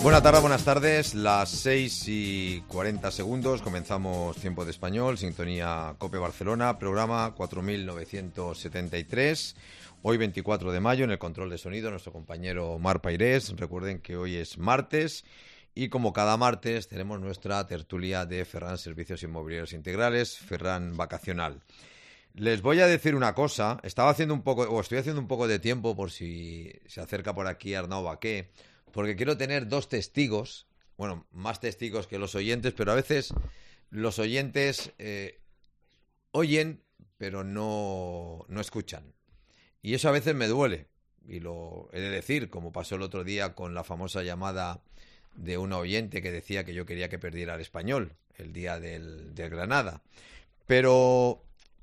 Buenas tardes, buenas tardes. Las 6:40. Comenzamos Tiempo de Español, sintonía COPE Barcelona, programa 4973. Hoy 24 de mayo, en el control de sonido, nuestro compañero Mar Pairés. Recuerden que hoy es martes y como cada martes tenemos nuestra tertulia de Ferran Servicios Inmobiliarios Integrales, Ferran Vacacional. Les voy a decir una cosa. Estoy haciendo un poco de tiempo por si se acerca por aquí Arnau Baqué, porque quiero tener dos testigos, bueno, más testigos que los oyentes, pero a veces los oyentes oyen, pero no escuchan. Y eso a veces me duele, y lo he de decir, como pasó el otro día con la famosa llamada de una oyente que decía que yo quería que perdiera el Español el día del Granada. Pero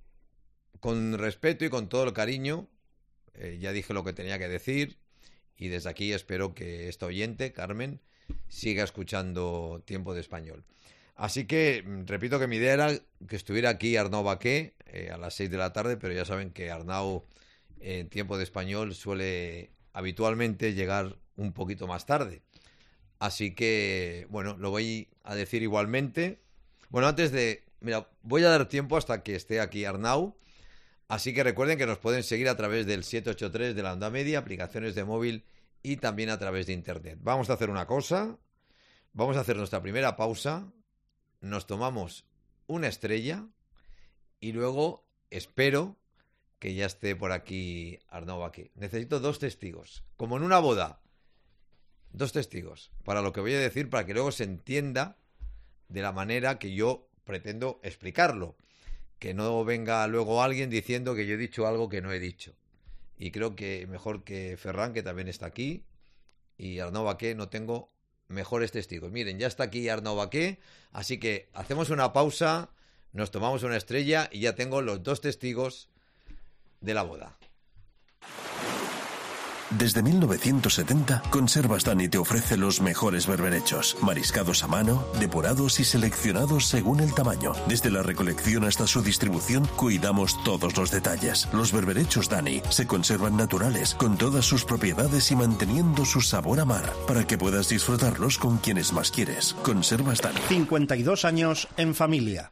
con respeto y con todo el cariño, ya dije lo que tenía que decir. Y desde aquí espero que esta oyente, Carmen, siga escuchando Tiempo de Español. Así que repito que mi idea era que estuviera aquí Arnau Baqué a las 6 de la tarde, pero ya saben que Arnau en Tiempo de Español suele habitualmente llegar un poquito más tarde. Así que, bueno, lo voy a decir igualmente. Bueno, voy a dar tiempo hasta que esté aquí Arnau. Así que recuerden que nos pueden seguir a través del 783 de la onda media, aplicaciones de móvil y también a través de internet. Vamos a hacer una cosa, vamos a hacer nuestra primera pausa, nos tomamos una estrella y luego espero que ya esté por aquí Arnau Baqué. Necesito dos testigos, como en una boda, dos testigos, para lo que voy a decir, para que luego se entienda de la manera que yo pretendo explicarlo. Que no venga luego alguien diciendo que yo he dicho algo que no he dicho. Y creo que mejor que Ferran, que también está aquí, y Arnau Baqué, no tengo mejores testigos. Miren, ya está aquí Arnau Baqué, así que hacemos una pausa, nos tomamos una estrella y ya tengo los dos testigos de la boda. Desde 1970, Conservas Dani te ofrece los mejores berberechos, mariscados a mano, depurados y seleccionados según el tamaño. Desde la recolección hasta su distribución, cuidamos todos los detalles. Los berberechos Dani se conservan naturales, con todas sus propiedades y manteniendo su sabor a mar, para que puedas disfrutarlos con quienes más quieres. Conservas Dani. 52 años en familia.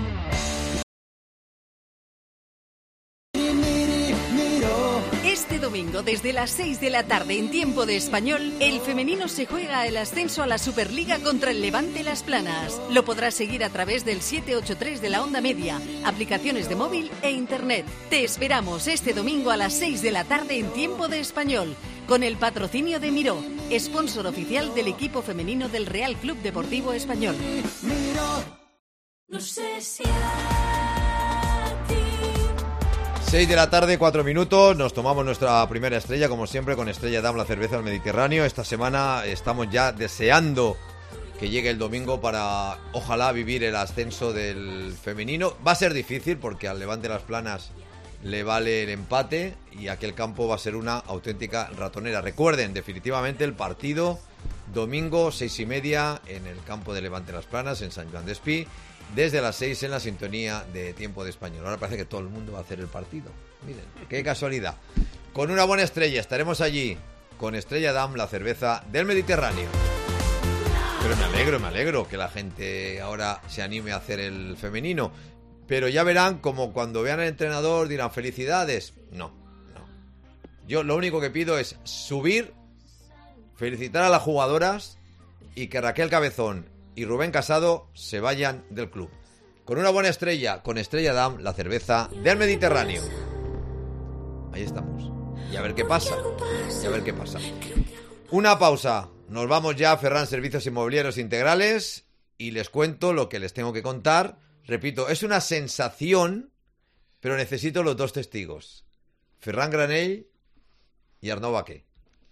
Este domingo, desde las 6 de la tarde en Tiempo de Español, el femenino se juega el ascenso a la Superliga contra el Levante Las Planas. Lo podrás seguir a través del 783 de la onda media, aplicaciones de móvil e internet. Te esperamos este domingo a las 6 de la tarde en Tiempo de Español, con el patrocinio de Miró, sponsor oficial del equipo femenino del Real Club Deportivo Español. No sé si 6 de la tarde, 4 minutos, nos tomamos nuestra primera estrella, como siempre, con Estrella Damm, la cerveza del Mediterráneo. Esta semana estamos ya deseando que llegue el domingo para, ojalá, vivir el ascenso del femenino. Va a ser difícil porque al Levante Las Planas le vale el empate y aquel campo va a ser una auténtica ratonera. Recuerden, definitivamente, el partido domingo, 6:30, en el campo de Levante Las Planas, en Sant Joan d'Espí. Desde las 6 en la sintonía de Tiempo de Español. Ahora parece que todo el mundo va a hacer el partido. Miren, qué casualidad. Con una buena estrella estaremos allí con Estrella Damm, la cerveza del Mediterráneo. Pero me alegro que la gente ahora se anime a hacer el femenino. Pero ya verán como cuando vean al entrenador dirán felicidades. No. Yo lo único que pido es subir, felicitar a las jugadoras y que Raquel Cabezón y Rubén Casado se vayan del club. Con una buena estrella, con Estrella Damm, la cerveza del Mediterráneo. Ahí estamos. Y a ver qué pasa. Una pausa. Nos vamos ya a Ferran Servicios Inmobiliarios Integrales y les cuento lo que les tengo que contar. Repito, es una sensación, pero necesito los dos testigos. Ferran Granell y Arnau Baqué.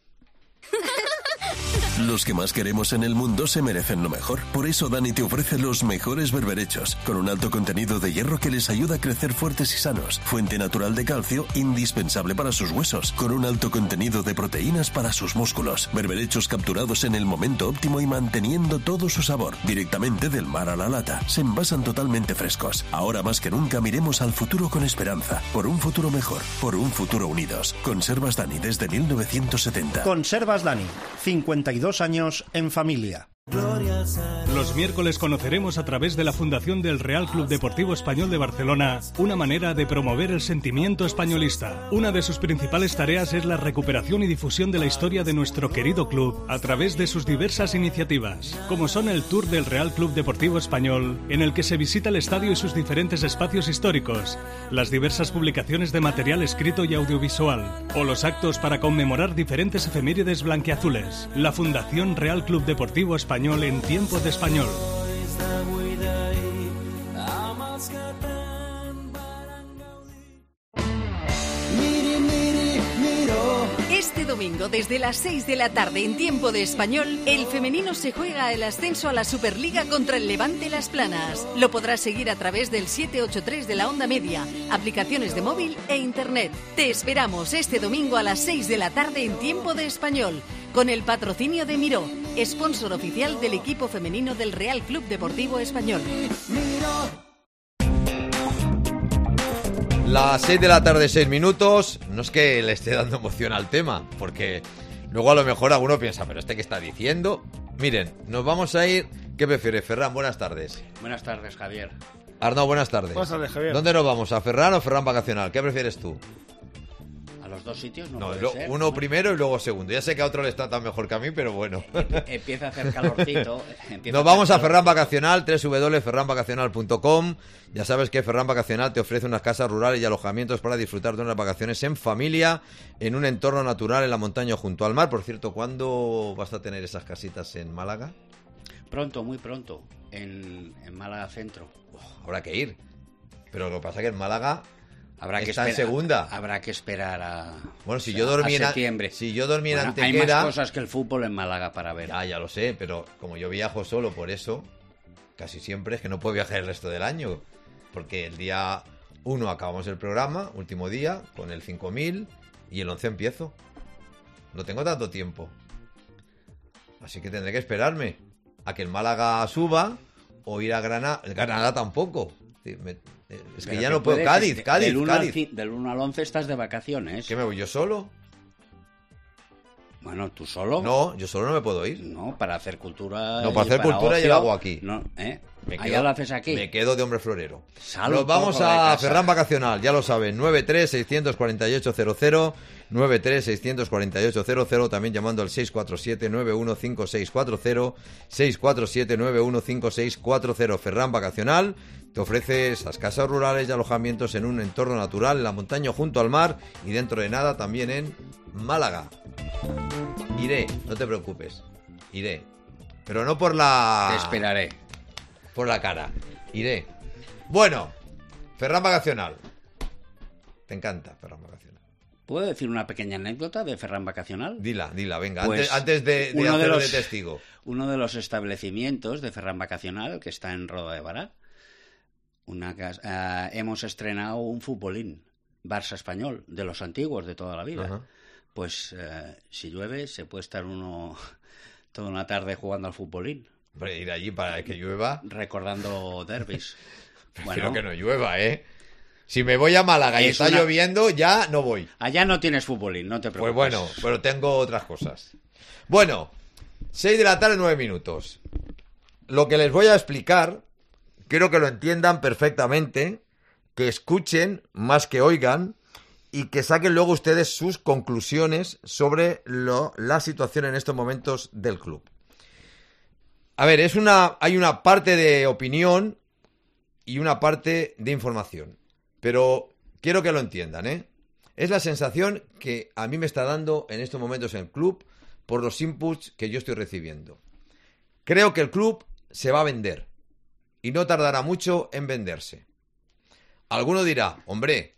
Los que más queremos en el mundo se merecen lo mejor. Por eso Dani te ofrece los mejores berberechos, con un alto contenido de hierro que les ayuda a crecer fuertes y sanos. Fuente natural de calcio, indispensable para sus huesos, con un alto contenido de proteínas para sus músculos. Berberechos capturados en el momento óptimo y manteniendo todo su sabor. Directamente del mar a la lata. Se envasan totalmente frescos. Ahora más que nunca miremos al futuro con esperanza. Por un futuro mejor. Por un futuro unidos. Conservas Dani desde 1970. Conservas Dani. 52 42 años en familia. Los miércoles conoceremos a través de la Fundación del Real Club Deportivo Español de Barcelona una manera de promover el sentimiento españolista. Una de sus principales tareas es la recuperación y difusión de la historia de nuestro querido club a través de sus diversas iniciativas, como son el Tour del Real Club Deportivo Español, en el que se visita el estadio y sus diferentes espacios históricos, las diversas publicaciones de material escrito y audiovisual, o los actos para conmemorar diferentes efemérides blanquiazules. La Fundación Real Club Deportivo Español en tiempos de español. Este domingo, desde las 6 de la tarde en tiempo de español, el femenino se juega el ascenso a la Superliga contra el Levante Las Planas. Lo podrás seguir a través del 783 de la onda media, aplicaciones de móvil e internet. Te esperamos este domingo a las 6 de la tarde en tiempo de español, con el patrocinio de Miró, sponsor oficial del equipo femenino del Real Club Deportivo Español. Las 6 de la tarde, 6 minutos. No es que le esté dando emoción al tema, porque luego a lo mejor alguno piensa, ¿pero este qué está diciendo? Miren, nos vamos a ir. ¿Qué prefiere, Ferran? Buenas tardes. Buenas tardes, Javier. Arnau, buenas tardes. Buenas tardes, Javier. ¿Dónde nos vamos? ¿A Ferran o Ferran Vacacional? ¿Qué prefieres tú? ¿A los dos sitios? No, puede ser. uno primero y luego segundo. Ya sé que a otro le está tan mejor que a mí, pero bueno. Empieza a hacer calorcito. Nos vamos a Ferran Vacacional, www.ferranvacacional.com. Ya sabes que Ferran Vacacional te ofrece unas casas rurales y alojamientos para disfrutar de unas vacaciones en familia, en un entorno natural en la montaña o junto al mar. Por cierto, ¿cuándo vas a tener esas casitas en Málaga? Pronto, muy pronto, en Málaga Centro. Habrá que ir. Pero lo que pasa es que en Málaga está en segunda. Habrá que esperar a, bueno, si yo dormí en septiembre. Si yo dormí en Antequera... Hay más cosas que el fútbol en Málaga para ver. Ya lo sé, pero como yo viajo solo, por eso, casi siempre es que no puedo viajar el resto del año. Porque el día 1 acabamos el programa, último día, con el 5000, y el 11 empiezo. No tengo tanto tiempo. Así que tendré que esperarme a que el Málaga suba o ir a Granada. El Granada tampoco. Es que ya no puedo. Cádiz. Del 1 al 11 estás de vacaciones. ¿Qué me voy yo solo? Bueno, ¿tú solo? No, yo solo no me puedo ir. No, para hacer cultura. No, para hacer cultura ocio, yo lo hago aquí. No, ¿allá lo haces aquí? Me quedo de hombre florero. Nos vamos a Ferran Vacacional, ya lo saben, 93-648-00, 93-648-00, también llamando al 647-915640, 647-915640. Ferran Vacacional te ofrece esas casas rurales y alojamientos en un entorno natural, en la montaña junto al mar y dentro de nada también en Málaga. Iré, no te preocupes, iré, pero no por la... Te esperaré. Por la cara. Iré. Bueno, Ferran Vacacional. Te encanta Ferran Vacacional. ¿Puedo decir una pequeña anécdota de Ferran Vacacional? Dila, venga, pues antes de hacerlo de testigo. Uno de los establecimientos de Ferran Vacacional, que está en Roda de Bará, hemos estrenado un futbolín, Barça español, de los antiguos, de toda la vida. Uh-huh. Pues si llueve, se puede estar uno toda una tarde jugando al futbolín. Hombre, ir allí para que llueva. Recordando derbis. Prefiero que no llueva, ¿eh? Si me voy a Málaga y está lloviendo, ya no voy. Allá no tienes futbolín, no te preocupes. Pues bueno, pero tengo otras cosas. Bueno, 6 de la tarde, 9 minutos. Lo que les voy a explicar, quiero que lo entiendan perfectamente, que escuchen más que oigan y que saquen luego ustedes sus conclusiones sobre la situación en estos momentos del club. A ver, hay una parte de opinión y una parte de información, pero quiero que lo entiendan, ¿eh? Es la sensación que a mí me está dando en estos momentos en el club por los inputs que yo estoy recibiendo. Creo que el club se va a vender y no tardará mucho en venderse. Alguno dirá, hombre,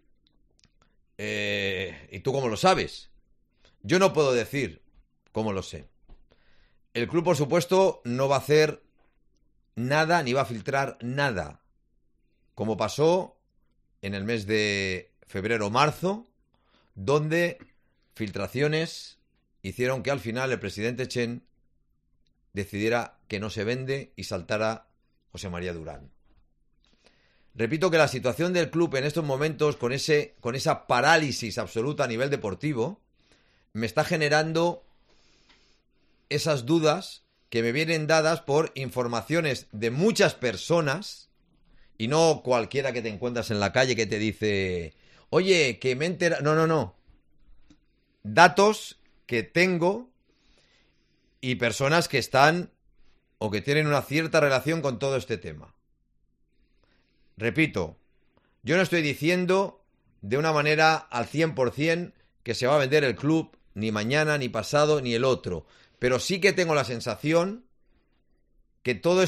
¿y tú cómo lo sabes? Yo no puedo decir cómo lo sé. El club, por supuesto, no va a hacer nada ni va a filtrar nada, como pasó en el mes de febrero o marzo, donde filtraciones hicieron que al final el presidente Chen decidiera que no se vende y saltara José María Durán. Repito que la situación del club en estos momentos, con esa parálisis absoluta a nivel deportivo, me está generando esas dudas que me vienen dadas por informaciones de muchas personas y no cualquiera que te encuentras en la calle que te dice, oye, que me entera... No. Datos que tengo y personas que están o que tienen una cierta relación con todo este tema. Repito, yo no estoy diciendo de una manera al 100% que se va a vender el club ni mañana, ni pasado, ni el otro. Pero sí que tengo la sensación que todo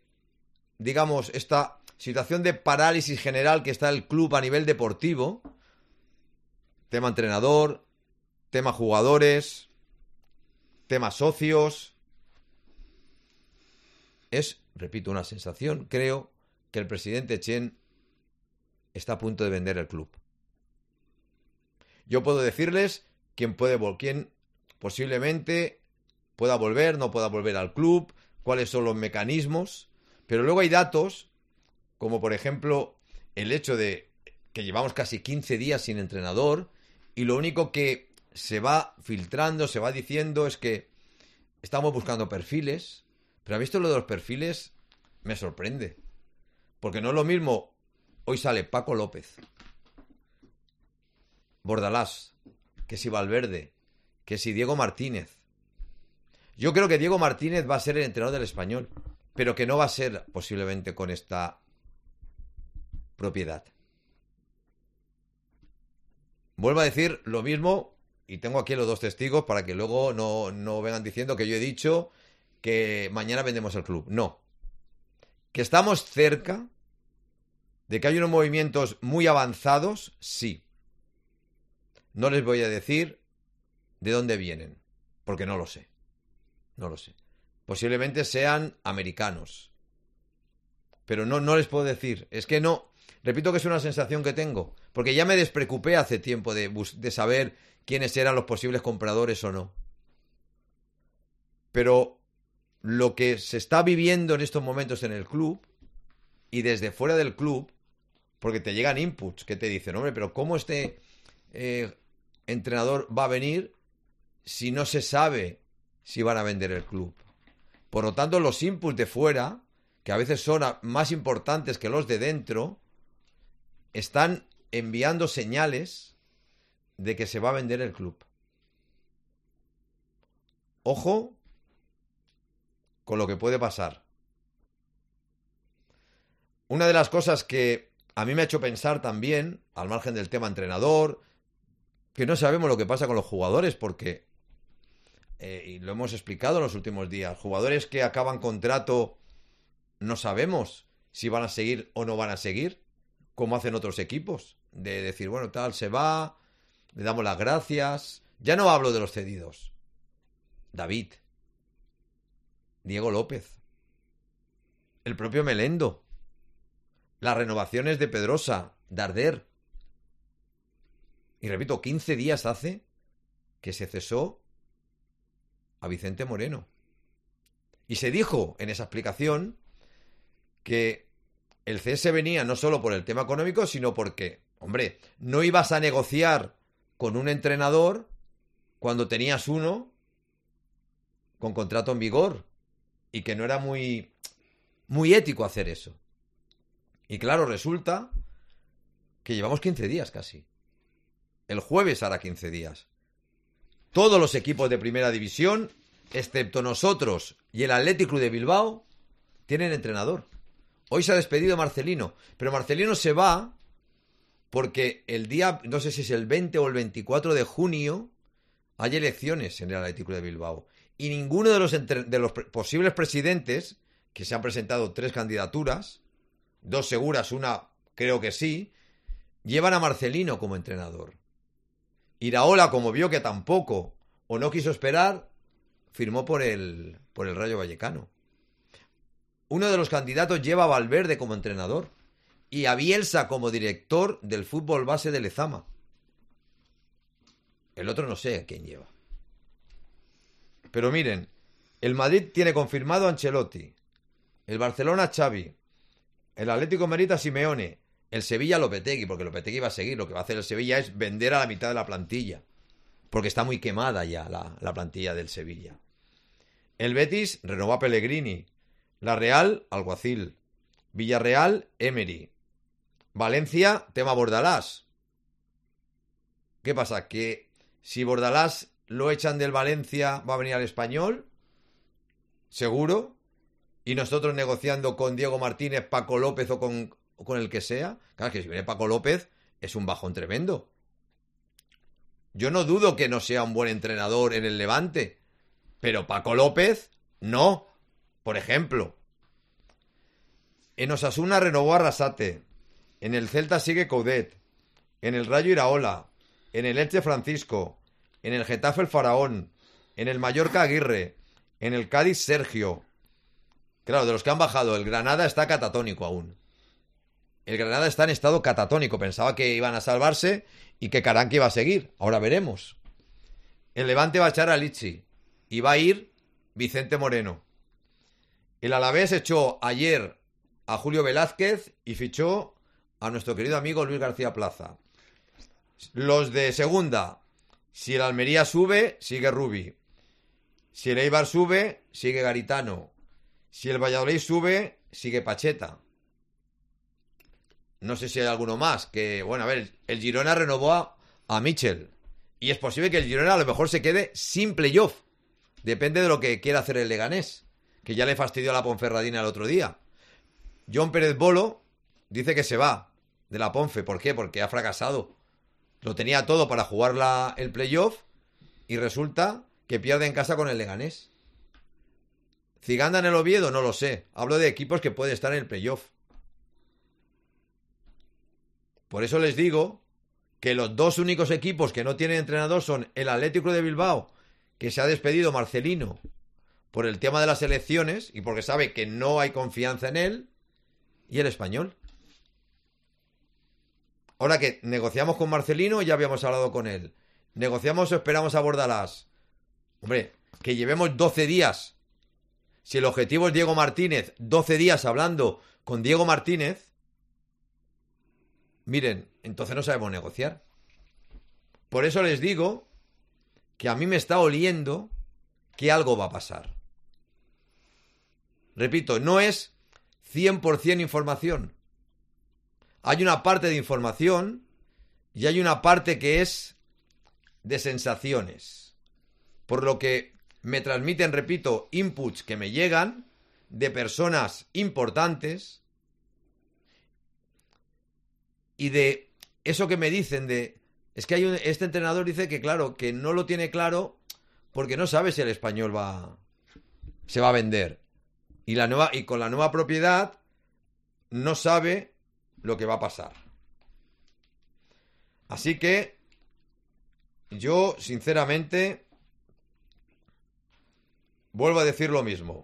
esta situación de parálisis general que está el club a nivel deportivo, tema entrenador, tema jugadores, tema socios, es, repito, una sensación. Creo que el presidente Chen está a punto de vender el club. Yo puedo decirles quién posiblemente pueda volver, no pueda volver al club, cuáles son los mecanismos, pero luego hay datos, como por ejemplo el hecho de que llevamos casi 15 días sin entrenador y lo único que se va filtrando, se va diciendo es que estamos buscando perfiles, pero ¿ha visto lo de los perfiles? Me sorprende, porque no es lo mismo, hoy sale Paco López, Bordalás, que si Valverde, que si Diego Martínez. Yo creo que Diego Martínez va a ser el entrenador del Español, pero que no va a ser posiblemente con esta propiedad. Vuelvo a decir lo mismo, y tengo aquí los dos testigos para que luego no vengan diciendo que yo he dicho que mañana vendemos el club. No. Que estamos cerca de que hay unos movimientos muy avanzados, sí. No les voy a decir de dónde vienen, porque no lo sé. No lo sé. Posiblemente sean americanos. Pero no les puedo decir. Es que no. Repito que es una sensación que tengo. Porque ya me despreocupé hace tiempo de saber quiénes eran los posibles compradores o no. Pero lo que se está viviendo en estos momentos en el club y desde fuera del club, porque te llegan inputs que te dicen, hombre, pero ¿cómo este entrenador va a venir si no se sabe si van a vender el club? Por lo tanto, los inputs de fuera, que a veces son más importantes que los de dentro, están enviando señales de que se va a vender el club. Ojo con lo que puede pasar. Una de las cosas que a mí me ha hecho pensar también, al margen del tema entrenador, que no sabemos lo que pasa con los jugadores, porque, y lo hemos explicado en los últimos días, jugadores que acaban contrato, no sabemos si van a seguir o no van a seguir, como hacen otros equipos, de decir, bueno, tal, se va, le damos las gracias. Ya no hablo de los cedidos. David, Diego López, el propio Melendo, las renovaciones de Pedrosa, Darder. Y repito, 15 días hace que se cesó a Vicente Moreno. Y se dijo en esa explicación que el cese venía no solo por el tema económico, sino porque, hombre, no ibas a negociar con un entrenador cuando tenías uno con contrato en vigor y que no era muy ético hacer eso. Y claro, resulta que llevamos 15 días casi. El jueves hará 15 días. Todos los equipos de primera división, excepto nosotros y el Athletic Club de Bilbao, tienen entrenador. Hoy se ha despedido Marcelino, pero Marcelino se va porque el día, no sé si es el 20 o el 24 de junio, hay elecciones en el Athletic Club de Bilbao. Y ninguno de los posibles presidentes, que se han presentado 3 candidaturas, 2 seguras, una creo que sí, llevan a Marcelino como entrenador. Iraola, como vio que tampoco o no quiso esperar, firmó por el Rayo Vallecano. Uno de los candidatos lleva a Valverde como entrenador y a Bielsa como director del fútbol base de Lezama. El otro no sé a quién lleva. Pero miren, el Madrid tiene confirmado a Ancelotti, el Barcelona a Xavi, el Atlético de Madrid a Simeone, el Sevilla a Lopetegui, porque Lopetegui va a seguir. Lo que va a hacer el Sevilla es vender a la mitad de la plantilla, porque está muy quemada ya la plantilla del Sevilla. El Betis renovó a Pellegrini. La Real, Alguacil. Villarreal, Emery. Valencia, tema Bordalás. ¿Qué pasa? ¿Que si Bordalás lo echan del Valencia va a venir al Español? ¿Seguro? Y nosotros negociando con Diego Martínez, Paco López o con el que sea. Claro, que si viene Paco López es un bajón tremendo. Yo no dudo que no sea un buen entrenador en el Levante, pero Paco López no. Por ejemplo, en Osasuna renovó a Arrasate, en el Celta sigue Coudet, en el Rayo Iraola, en el Elche Francisco, en el Getafe el Faraón, en el Mallorca Aguirre, en el Cádiz Sergio. Claro, de los que han bajado, el Granada está catatónico aún. El Granada está en estado catatónico. Pensaba que iban a salvarse y que Caranque iba a seguir. Ahora veremos. El Levante va a echar a Lichi y va a ir Vicente Moreno. El Alavés echó ayer a Julio Velázquez y fichó a nuestro querido amigo Luis García Plaza. Los de segunda, si el Almería sube, sigue Rubi. Si el Eibar sube, sigue Garitano. Si el Valladolid sube, sigue Pacheta. No sé si hay alguno más. Que, bueno, a ver, el Girona renovó a Mitchell. Y es posible que el Girona a lo mejor se quede sin playoff. Depende de lo que quiera hacer el Leganés, que ya le fastidió a la Ponferradina el otro día. John Pérez Bolo dice que se va de la Ponfe. ¿Por qué? Porque ha fracasado. Lo tenía todo para jugar el playoff y resulta que pierde en casa con el Leganés. ¿Ziganda en el Oviedo? No lo sé. Hablo de equipos que pueden estar en el playoff. Por eso les digo que los dos únicos equipos que no tienen entrenador son el Atlético de Bilbao, que se ha despedido Marcelino por el tema de las elecciones y porque sabe que no hay confianza en él, y el Español. Ahora que negociamos con Marcelino, ya habíamos hablado con él. ¿Negociamos o esperamos a Bordalás? Hombre, que llevemos 12 días. Si el objetivo es Diego Martínez, 12 días hablando con Diego Martínez, miren, entonces no sabemos negociar. Por eso les digo que a mí me está oliendo que algo va a pasar. Repito, no es 100% información. Hay una parte de información y hay una parte que es de sensaciones. Por lo que me transmiten, repito, inputs que me llegan de personas importantes y de eso que me dicen de... Es que este entrenador dice que, claro, que no lo tiene claro porque no sabe si el Español se va a vender. Y con la nueva propiedad no sabe lo que va a pasar. Así que yo, sinceramente, vuelvo a decir lo mismo.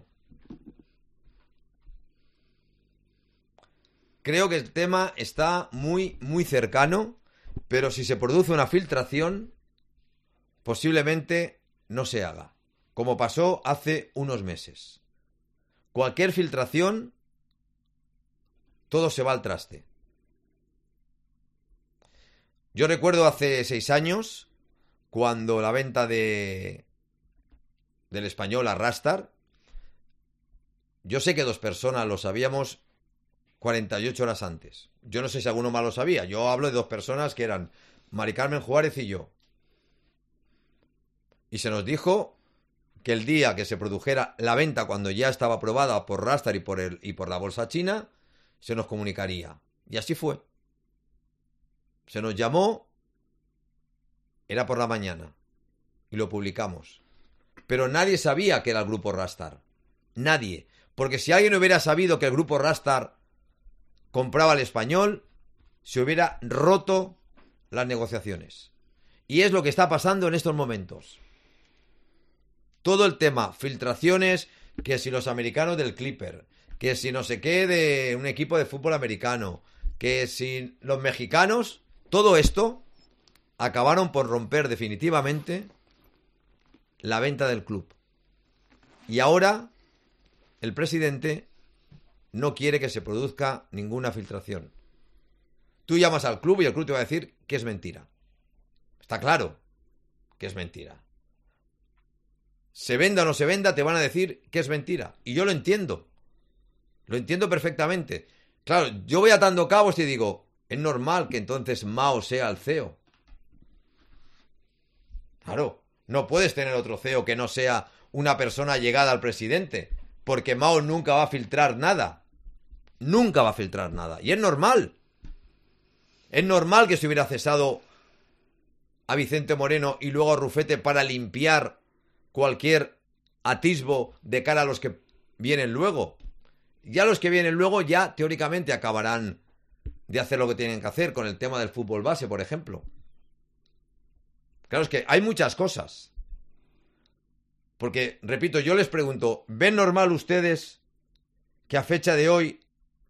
Creo que el tema está muy, muy cercano, pero si se produce una filtración, posiblemente no se haga, como pasó hace unos meses. Cualquier filtración, todo se va al traste. Yo recuerdo hace 6 años, cuando la venta del Español a Rastar, yo sé que 2 personas lo sabíamos 48 horas antes. Yo no sé si alguno más lo sabía. Yo hablo de 2 personas que eran Mari Carmen Juárez y yo. Y se nos dijo que el día que se produjera la venta, cuando ya estaba aprobada por Rastar y por la bolsa china, se nos comunicaría. Y así fue. Se nos llamó, era por la mañana, y lo publicamos. Pero nadie sabía que era el grupo Rastar. Nadie. Porque si alguien hubiera sabido que el grupo Rastar compraba al Español, se hubiera roto las negociaciones. Y es lo que está pasando en estos momentos. Todo el tema, filtraciones, que si los americanos del Clipper, que si no sé qué de un equipo de fútbol americano, que si los mexicanos, todo esto acabaron por romper definitivamente la venta del club. Y ahora el presidente no quiere que se produzca ninguna filtración. Tú llamas al club y el club te va a decir que es mentira. Está claro que es mentira. se venda o no se venda, te van a decir que es mentira. Y yo lo entiendo. Lo entiendo perfectamente. Claro, yo voy atando cabos y digo, es normal que entonces Mao sea el CEO. Claro, no puedes tener otro CEO que no sea una persona llegada al presidente, porque Mao nunca va a filtrar nada. Nunca va a filtrar nada. Y es normal. Es normal que se hubiera cesado a Vicente Moreno y luego a Rufete para limpiar cualquier atisbo de cara a los que vienen luego. Ya los que vienen luego ya teóricamente acabarán de hacer lo que tienen que hacer con el tema del fútbol base, por ejemplo. Claro, es que hay muchas cosas. Porque, repito, yo les pregunto, ¿ven normal ustedes que a fecha de hoy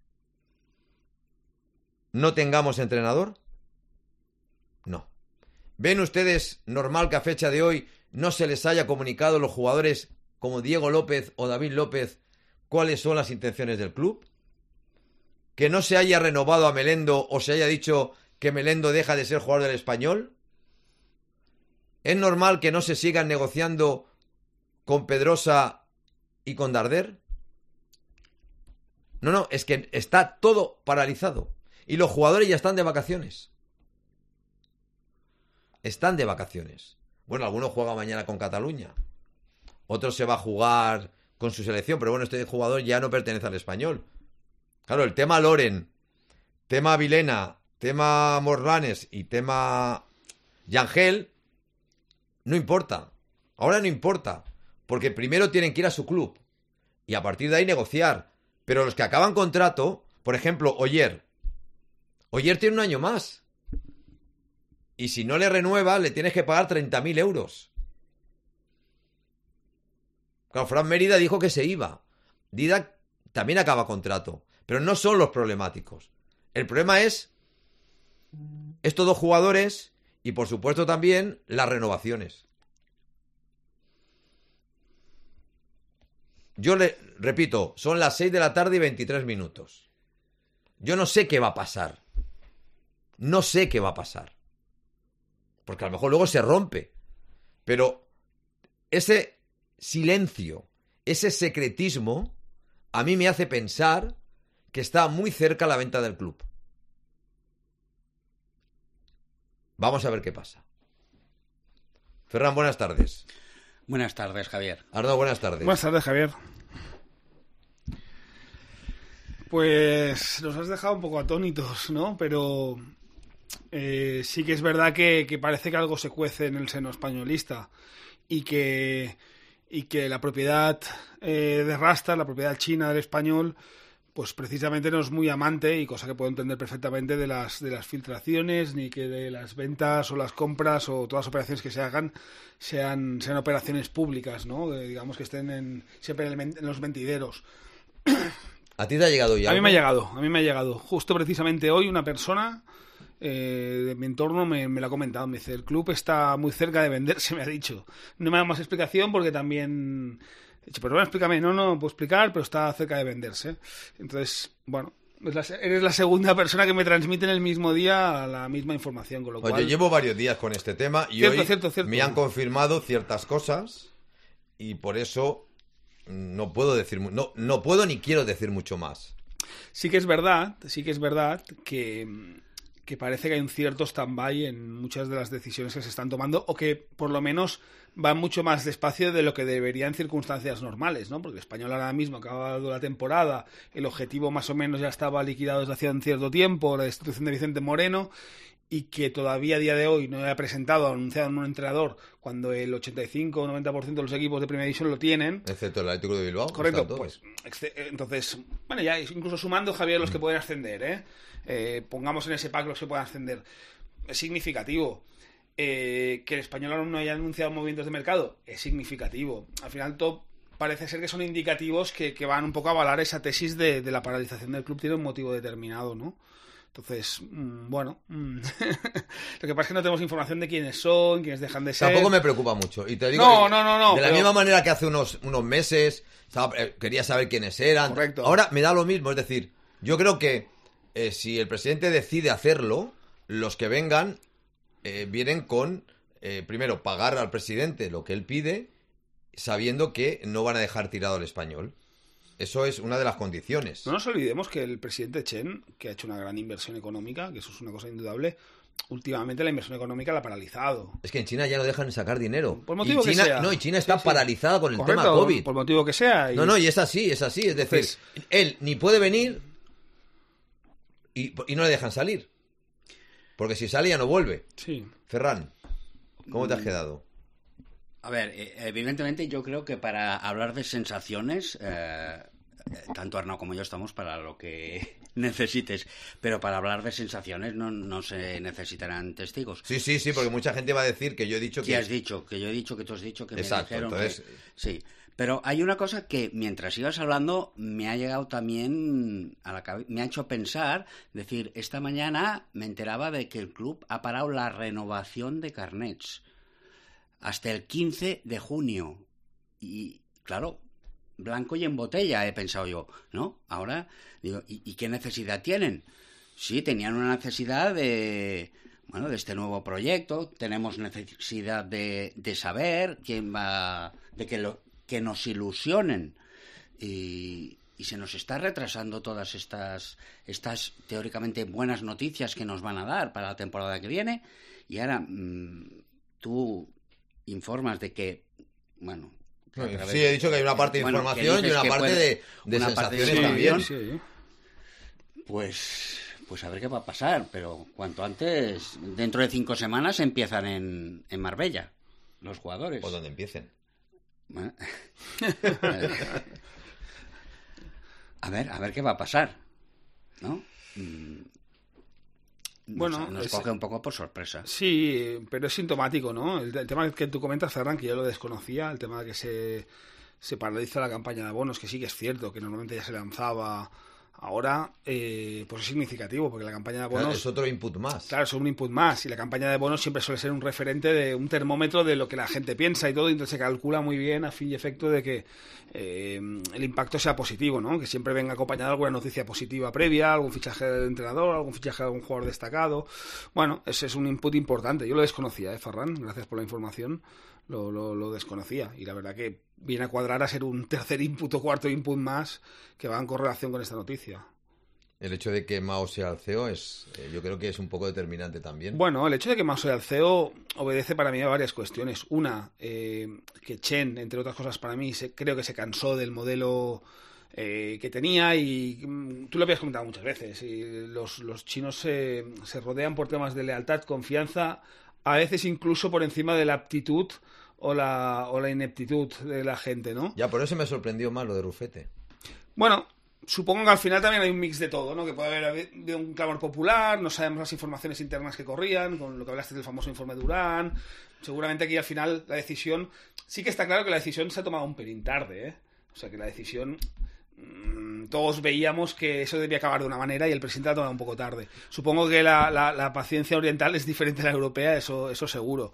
no tengamos entrenador? No. ¿Ven ustedes normal que a fecha de hoy no se les haya comunicado a los jugadores como Diego López o David López cuáles son las intenciones del club? ¿Que no se haya renovado a Melendo o se haya dicho que Melendo deja de ser jugador del Español? ¿Es normal que no se sigan negociando con Pedrosa y con Darder? No, es que está todo paralizado. Y los jugadores ya están de vacaciones. Están de vacaciones. Bueno, algunos juegan mañana con Cataluña. Otros se va a jugar con su selección. Pero bueno, este jugador ya no pertenece al Español. Claro, el tema Loren, tema Vilena, tema Morlanes y tema Yangel no importa. Ahora no importa. Porque primero tienen que ir a su club. Y a partir de ahí negociar. Pero los que acaban contrato, por ejemplo, Oyer tiene un año más. Y si no le renueva, le tienes que pagar 30.000 euros. Claro, Fran Mérida dijo que se iba. Didac también acaba contrato. Pero no son los problemáticos. El problema es estos dos jugadores y, por supuesto, también las renovaciones. Yo le repito, son las 6 de la tarde y 23 minutos. Yo no sé qué va a pasar. No sé qué va a pasar. Porque a lo mejor luego se rompe. Pero ese silencio, ese secretismo, a mí me hace pensar que está muy cerca la venta del club. Vamos a ver qué pasa. Ferran, buenas tardes. Buenas tardes, Javier. Arnaud, buenas tardes. Buenas tardes, Javier. Pues nos has dejado un poco atónitos, ¿no? Pero sí que es verdad que parece que algo se cuece en el seno españolista y que la propiedad de Rasta, la propiedad china del Español, pues precisamente no es muy amante, y cosa que puedo entender perfectamente, de las filtraciones, ni que de las ventas o las compras o todas las operaciones que se hagan sean operaciones públicas, ¿no? Digamos que estén siempre en los mentideros. ¿A ti te ha llegado ya? A mí me ha llegado. Justo precisamente hoy una persona de mi entorno me lo ha comentado. Me dice, el club está muy cerca de venderse, me ha dicho. No me da más explicación porque también... He dicho, pero bueno, explícame. No puedo explicar, pero está cerca de venderse. Entonces, bueno, eres la segunda persona que me transmite en el mismo día la misma información, con lo cual... Oye, llevo varios días con este tema y cierto. Me han confirmado ciertas cosas y por eso no puedo decir... No puedo ni quiero decir mucho más. Sí que es verdad que parece que hay un cierto stand-by en muchas de las decisiones que se están tomando, o que por lo menos van mucho más despacio de lo que debería en circunstancias normales, ¿no? Porque el Español ahora mismo ha acabado la temporada, el objetivo más o menos ya estaba liquidado desde hace un cierto tiempo, la destitución de Vicente Moreno, y que todavía a día de hoy no haya anunciado un entrenador, cuando el 85 o 90% de los equipos de Primera División lo tienen. Excepto el Atlético de Bilbao. Correcto, pues entonces, bueno, ya incluso sumando, Javier, los que pueden ascender, pongamos en ese pack los que puedan ascender. Es significativo. Que el Español aún no haya anunciado movimientos de mercado, es significativo. Al final todo parece ser que son indicativos que van un poco a avalar esa tesis de la paralización del club, tiene un motivo determinado, ¿no? Entonces, bueno, lo que pasa es que no tenemos información de quiénes son, quiénes dejan de ser. Tampoco me preocupa mucho. Y te digo no. De la misma manera que hace unos meses quería saber quiénes eran. Correcto. Ahora me da lo mismo. Es decir, yo creo que si el presidente decide hacerlo, los que vengan vienen con, primero, pagar al presidente lo que él pide, sabiendo que no van a dejar tirado al Español. Eso es una de las condiciones. No nos olvidemos que el presidente Chen, que ha hecho una gran inversión económica, que eso es una cosa indudable, últimamente la inversión económica la ha paralizado. Es que en China ya no dejan sacar dinero. Por motivo y China, que sea. No, y China está paralizada con el Correcto, tema COVID. Por motivo que sea. No, y es así. Es decir, él ni puede venir y no le dejan salir. Porque si sale ya no vuelve. Sí. Ferran, ¿cómo te has quedado? A ver, evidentemente yo creo que para hablar de sensaciones, tanto Arnau como yo estamos para lo que necesites, pero para hablar de sensaciones no se necesitarán testigos. Sí, porque mucha gente va a decir que yo he dicho que... ¿Qué has dicho? Que yo he dicho, que tú has dicho, que Exacto, me dijeron entonces... Sí, pero hay una cosa que mientras ibas hablando me ha llegado también a la cabeza, me ha hecho pensar, decir, esta mañana me enteraba de que el club ha parado la renovación de carnets hasta el 15 de junio. Y, claro, blanco y en botella, he pensado yo, ¿no? Ahora, digo, ¿y qué necesidad tienen? Sí, tenían una necesidad de este nuevo proyecto, tenemos necesidad de saber quién va, que nos ilusionen. Y se nos está retrasando todas estas teóricamente buenas noticias que nos van a dar para la temporada que viene. Y ahora tú informas de que, bueno... Sí, he dicho que hay una parte de información y una parte de sensaciones también. Sí. Pues a ver qué va a pasar, pero cuanto antes, dentro de 5 semanas empiezan en Marbella los jugadores. O donde empiecen. A ver qué va a pasar, ¿no? Bueno, nos coge un poco por sorpresa. Sí, pero es sintomático, ¿no? El tema que tú comentas, Ferran, que yo lo desconocía, el tema de que se paraliza la campaña de abonos, que sí que es cierto, que normalmente ya se lanzaba ahora, pues es significativo, porque la campaña de abonos... Claro, es otro input más. Claro, es un input más, y la campaña de abonos siempre suele ser un referente, de un termómetro de lo que la gente piensa y todo, y entonces se calcula muy bien a fin y efecto de que el impacto sea positivo, ¿no? Que siempre venga acompañada de alguna noticia positiva previa, algún fichaje del entrenador, algún fichaje de algún jugador destacado. Bueno, ese es un input importante. Yo lo desconocía, Ferran, gracias por la información. Lo desconocía, y la verdad que viene a cuadrar a ser un tercer input o cuarto input más que va en correlación con esta noticia. El hecho de que Mao sea el CEO yo creo que es un poco determinante también. Bueno, el hecho de que Mao sea el CEO obedece para mí a varias cuestiones. Una, que Chen, entre otras cosas para mí, creo que se cansó del modelo que tenía, y tú lo habías comentado muchas veces, y los chinos se rodean por temas de lealtad, confianza, a veces incluso por encima de la aptitud o la ineptitud de la gente, ¿no? Ya, por eso me sorprendió más lo de Rufete. Bueno, supongo que al final también hay un mix de todo, ¿no? Que puede haber un clamor popular, no sabemos las informaciones internas que corrían, con lo que hablaste del famoso informe Durán. Seguramente aquí al final la decisión... Sí que está claro que la decisión se ha tomado un pelín tarde, ¿eh? O sea, que la decisión... todos veíamos que eso debía acabar de una manera y el presidente la ha tomado un poco tarde. Supongo que la paciencia oriental es diferente a la europea, eso seguro.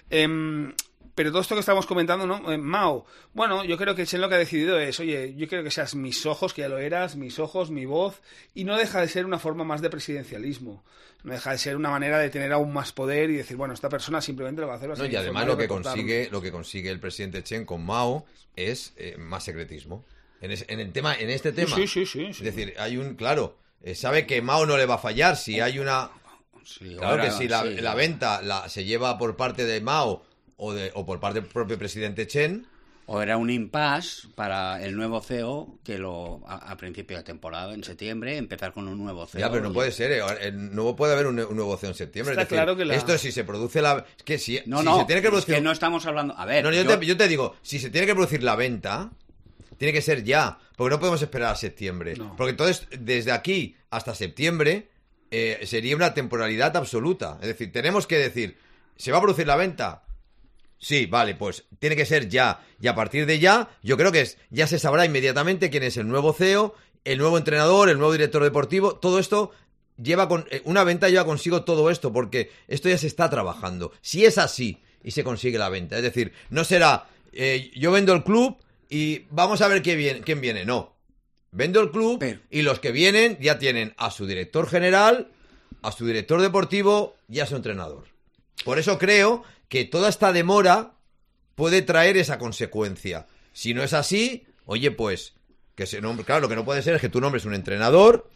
Pero todo esto que estamos comentando, ¿no? Mao, bueno, yo creo que Chen lo que ha decidido es, oye, yo quiero que seas mis ojos, que ya lo eras, mis ojos, mi voz, y no deja de ser una forma más de presidencialismo. No deja de ser una manera de tener aún más poder y decir, bueno, esta persona simplemente lo va a hacer. Y además lo que consigue el presidente Chen con Mao es más secretismo. En este tema. Sí. Es decir, hay un, claro, sabe que Mao no le va a fallar si hay una... Sí, claro que si la venta se lleva por parte de Mao o por parte del propio presidente Chen... O era un impasse para el nuevo CEO que a principio de temporada, en septiembre, empezar con un nuevo CEO. Ya, pero no puede ser, no puede haber un nuevo CEO en septiembre. Está claro que esto si se produce la... Es que se tiene que producir... Es que no estamos hablando... A ver... Yo te digo, si se tiene que producir la venta, tiene que ser ya, porque no podemos esperar a septiembre. No. Porque entonces, desde aquí hasta septiembre, sería una temporalidad absoluta. Es decir, tenemos que decir, ¿se va a producir la venta? Sí, vale, pues tiene que ser ya. Y a partir de ya, yo creo que ya se sabrá inmediatamente quién es el nuevo CEO, el nuevo entrenador, el nuevo director deportivo. Todo esto una venta lleva consigo todo esto, porque esto ya se está trabajando. Si es así y se consigue la venta, es decir, no será yo vendo el club y vamos a ver quién viene. No, vendo el club y los que vienen ya tienen a su director general, a su director deportivo y a su entrenador. Por eso creo que toda esta demora puede traer esa consecuencia. Si no es así, oye, pues, que se nombre. Claro, lo que no puede ser es que tú nombres un entrenador,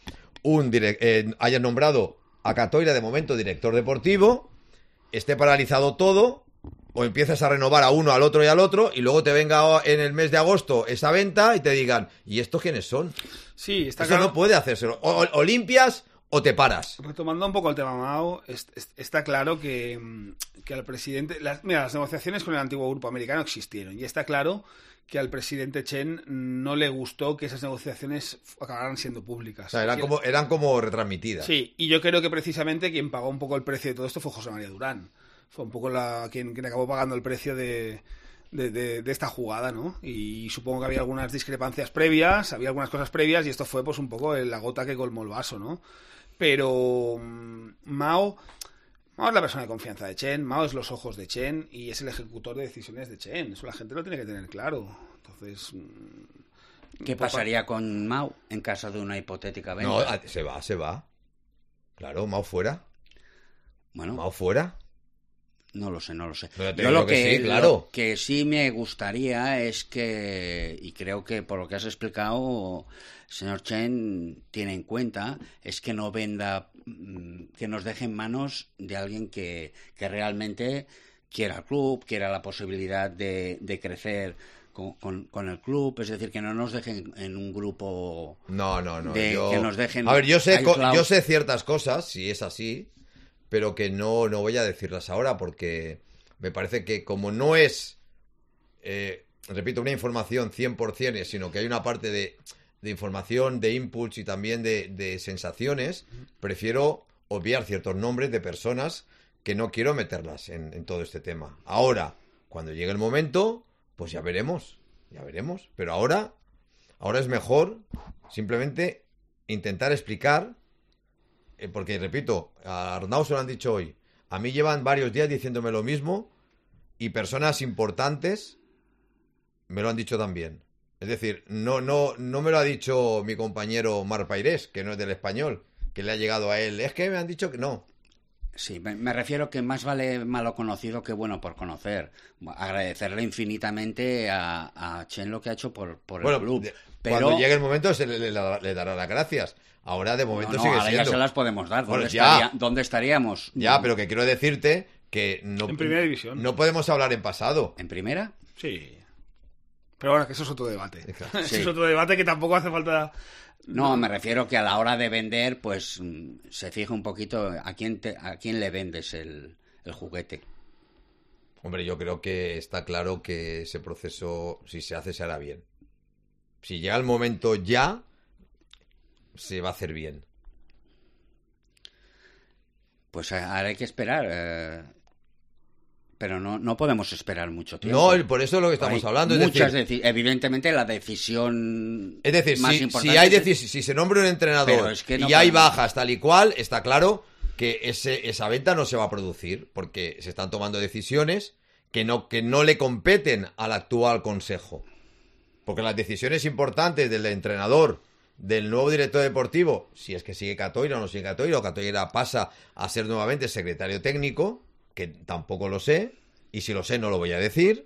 hayas nombrado a Catoira de momento director deportivo, esté paralizado todo, o empiezas a renovar a uno, al otro y al otro, y luego te venga en el mes de agosto esa venta y te digan, ¿y estos quiénes son? Sí, está Eso claro. no puede hacerse. O limpias o te paras. Retomando un poco el tema Mao, está claro que al presidente... las negociaciones con el antiguo grupo americano existieron, y está claro que al presidente Chen no le gustó que esas negociaciones acabaran siendo públicas. O sea, eran como retransmitidas. Sí, y yo creo que precisamente quien pagó un poco el precio de todo esto fue José María Durán. Fue un poco quien acabó pagando el precio de esta jugada, ¿no? Y supongo que había algunas discrepancias previas, había algunas cosas previas, y esto fue pues un poco la gota que colmó el vaso, ¿no? Pero Mao es la persona de confianza de Chen, Mao es los ojos de Chen y es el ejecutor de decisiones de Chen. Eso la gente lo tiene que tener claro. Entonces... ¿Qué pasaría con Mao en caso de una hipotética venta? No, se va. Claro, Mao fuera. Bueno, Mao fuera. No lo sé. Pero te Yo digo lo que, sí, claro. lo que sí me gustaría es que, y creo que por lo que has explicado, señor Chen tiene en cuenta, es que no venda, que nos deje en manos de alguien que realmente quiera el club, quiera la posibilidad de crecer con el club, es decir, que no nos dejen en un grupo... No. Que nos dejen... A ver, yo sé ciertas cosas, si es así, pero que no voy a decirlas ahora porque me parece que como no es, repito, una información 100%, sino que hay una parte de información, de inputs y también de sensaciones, prefiero obviar ciertos nombres de personas que no quiero meterlas en todo este tema. Ahora, cuando llegue el momento, pues ya veremos. Pero ahora es mejor simplemente intentar explicar. Porque, repito, a Arnau se lo han dicho hoy. A mí llevan varios días diciéndome lo mismo y personas importantes me lo han dicho también. Es decir, no me lo ha dicho mi compañero Marc Pairés, que no es del Español, que le ha llegado a él. Es que me han dicho que no. Sí, me refiero que más vale malo conocido que bueno por conocer. Agradecerle infinitamente a Chen lo que ha hecho por el club. Pero... Cuando llegue el momento le dará las gracias. Ahora de momento sigue ahora siendo. Ya se las podemos dar. ¿Dónde estaríamos? Ya, pero que quiero decirte que no, en primera división. No podemos hablar en pasado. ¿En primera? Sí. Pero bueno, que eso es otro debate. Sí. Eso es otro debate que tampoco hace falta... No, me refiero que a la hora de vender, pues se fija un poquito a quién le vendes el juguete. Hombre, yo creo que está claro que ese proceso, si se hace, se hará bien. Si llega el momento ya, se va a hacer bien. Pues ahora hay que esperar. Pero no podemos esperar mucho tiempo. No, por eso es lo que estamos hablando. Evidentemente la decisión es decir, más importante si se nombra un entrenador y hay bajas tal y cual, está claro que esa venta no se va a producir porque se están tomando decisiones que no le competen al actual consejo. Porque las decisiones importantes del entrenador, del nuevo director deportivo, si es que sigue Catoira o no sigue Catoira, o Catoira pasa a ser nuevamente secretario técnico, que tampoco lo sé, y si lo sé no lo voy a decir,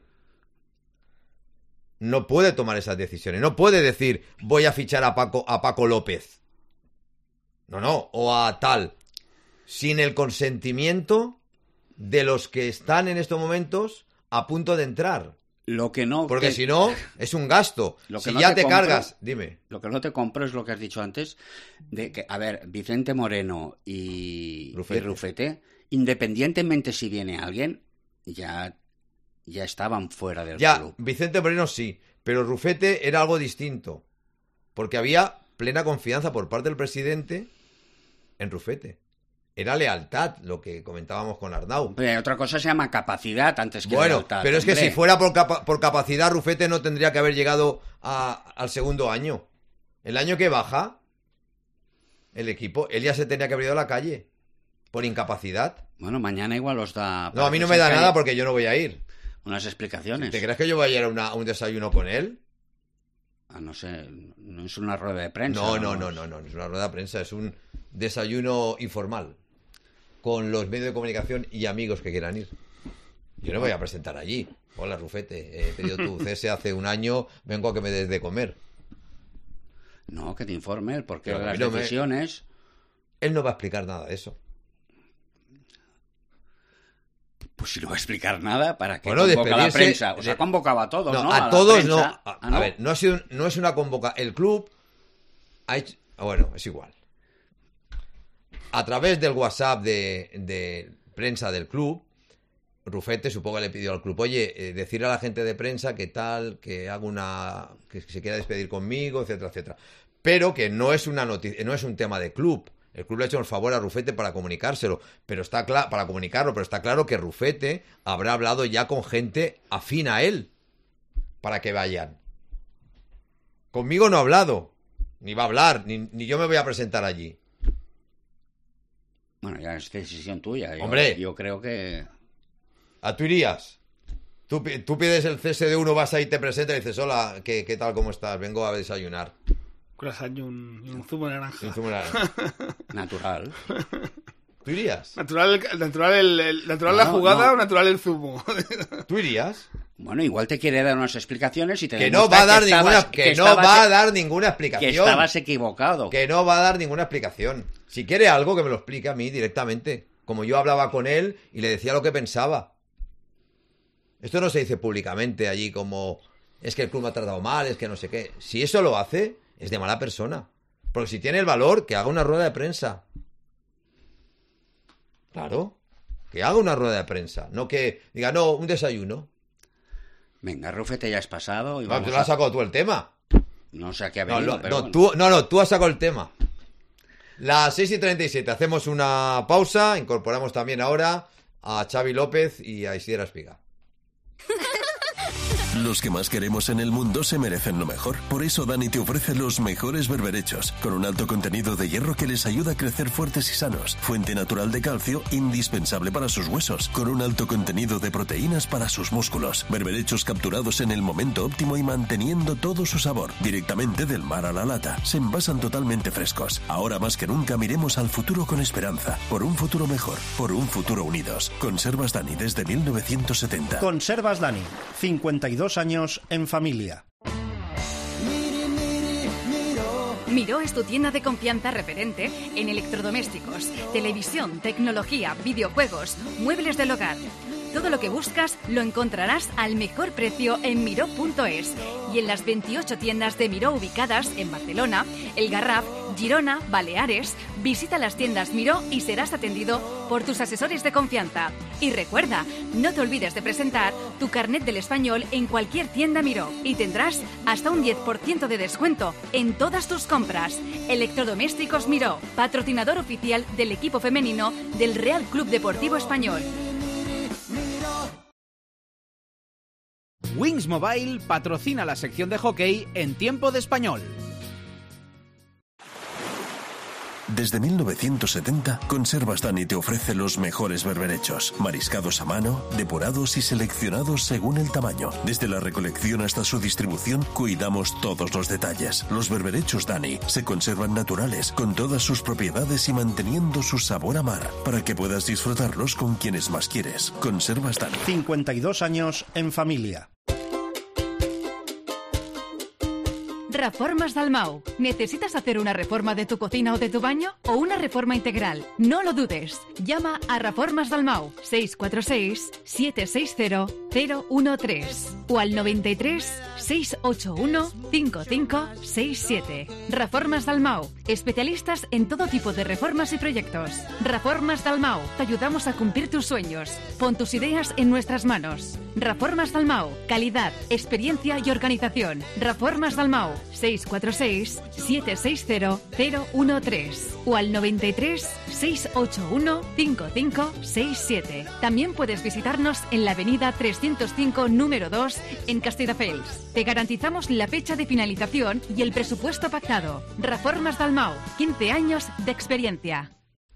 no puede tomar esas decisiones. No puede decir, voy a fichar a Paco López. No, o a tal. Sin el consentimiento de los que están en estos momentos a punto de entrar. Lo que no... Porque si no, es un gasto. Si no ya te cargas... Dime. Lo que no te compro es lo que has dicho antes, de que, a ver, Vicente Moreno y Rufete, independientemente si viene alguien, ya estaban fuera del club. Vicente Moreno sí, pero Rufete era algo distinto. Porque había plena confianza por parte del presidente en Rufete. Era lealtad, lo que comentábamos con Arnau. Pero otra cosa se llama capacidad antes que lealtad. Pero es que si fuera por capacidad, Rufete no tendría que haber llegado al segundo año. El año que baja el equipo, él ya se tenía que haber ido a la calle. Por incapacidad. Bueno, mañana igual os da... No, a mí no me da nada porque yo no voy a ir. Unas explicaciones. ¿Te crees que yo voy a ir a un desayuno con él? No sé, no es una rueda de prensa. No es una rueda de prensa, es un desayuno informal. Con los medios de comunicación y amigos que quieran ir. Yo no voy a presentar allí. Hola, Rufete, he pedido tu cese hace un año, vengo a que me des de comer. No, que te informe el porqué Pero de a mí las no me- decisiones. Él no va a explicar nada de eso. Pues si no va a explicar nada, ¿para qué Bueno, convoca a la despedirse- prensa? O sea, convocaba a todos, ¿no? A la todos prensa. no. Ah, ¿no? A ver, no es una convoca. El club ha hecho... Bueno, es igual. A través del WhatsApp de prensa del club, Rufete supongo que le pidió al club, oye, decir a la gente de prensa que tal, que se quiera despedir conmigo, etcétera, etcétera. Pero que no es una noticia, no es un tema de club. El club le ha hecho el favor a Rufete para comunicárselo, pero está claro, para comunicarlo, pero está claro que Rufete habrá hablado ya con gente afín a él para que vayan. Conmigo no ha hablado, ni va a hablar, ni yo me voy a presentar allí. Bueno, ya es decisión tuya. Hombre. Yo creo que... ¿A tú irías? Tú pides el cese de uno, vas ahí, te presentas y dices, hola, ¿qué tal, cómo estás? Vengo a desayunar. Croissant y un zumo de naranja. Sin zumo de naranja. Natural. ¿Tú irías? Natural No, la jugada no. o natural el zumo. ¿Tú irías? Bueno, igual te quiere dar unas explicaciones y te Que no demuestra va a dar que ninguna, estabas- que no estabas- va a dar ninguna explicación. Que estabas equivocado. Que no va a dar ninguna explicación. Si quiere algo, que me lo explique a mí directamente. Como yo hablaba con él y le decía lo que pensaba. Esto no se dice públicamente allí como es que el club me ha tratado mal, es que no sé qué. Si eso lo hace, es de mala persona. Porque si tiene el valor, que haga una rueda de prensa. Claro. Que haga una rueda de prensa. No que diga, no, un desayuno. Venga, Rufete, ya has pasado. Y No, vamos tú lo has sacado tú el tema. No sé a qué ha No, venido, no, pero no, bueno. tú has sacado el tema. Las 6:37, hacemos una pausa, incorporamos también ahora a Xavi López y a Isidra Espiga. Los que más queremos en el mundo se merecen lo mejor. Por eso Dani te ofrece los mejores berberechos, con un alto contenido de hierro que les ayuda a crecer fuertes y sanos. Fuente natural de calcio, indispensable para sus huesos, con un alto contenido de proteínas para sus músculos. Berberechos capturados en el momento óptimo y manteniendo todo su sabor. Directamente del mar a la lata. Se envasan totalmente frescos. Ahora más que nunca miremos al futuro con esperanza. Por un futuro mejor. Por un futuro unidos. Conservas Dani desde 1970. Conservas Dani, 52 años en familia. Miró es tu tienda de confianza referente en electrodomésticos, televisión, tecnología, videojuegos, muebles del hogar. Todo lo que buscas lo encontrarás al mejor precio en Miró.es y en las 28 tiendas de Miró ubicadas en Barcelona, El Garraf, Girona, Baleares. Visita las tiendas Miró y serás atendido por tus asesores de confianza. Y recuerda, no te olvides de presentar tu carnet del español en cualquier tienda Miró y tendrás hasta un 10% de descuento en todas tus compras. Electrodomésticos Miró, patrocinador oficial del equipo femenino del Real Club Deportivo Español. Wings Mobile patrocina la sección de hockey en Tiempo de Español. Desde 1970, Conservas Dani te ofrece los mejores berberechos, mariscados a mano, depurados y seleccionados según el tamaño. Desde la recolección hasta su distribución, cuidamos todos los detalles. Los berberechos Dani se conservan naturales, con todas sus propiedades y manteniendo su sabor a mar, para que puedas disfrutarlos con quienes más quieres. Conservas Dani. 52 años en familia. Reformas Dalmau. ¿Necesitas hacer una reforma de tu cocina o de tu baño? ¿O una reforma integral? No lo dudes. Llama a Reformas Dalmau 646-760-013 o al 93 681 5567. Reformas Dalmau. Especialistas en todo tipo de reformas y proyectos. Reformas Dalmau. Te ayudamos a cumplir tus sueños. Pon tus ideas en nuestras manos. Reformas Dalmau. Calidad, experiencia y organización. Reformas Dalmau. 646-760-013 o al 93 681 5567. También puedes visitarnos en la avenida 305 número 2 en Castelldefels. Te garantizamos la fecha de finalización y el presupuesto pactado. Reformas Dalmau, 15 años de experiencia.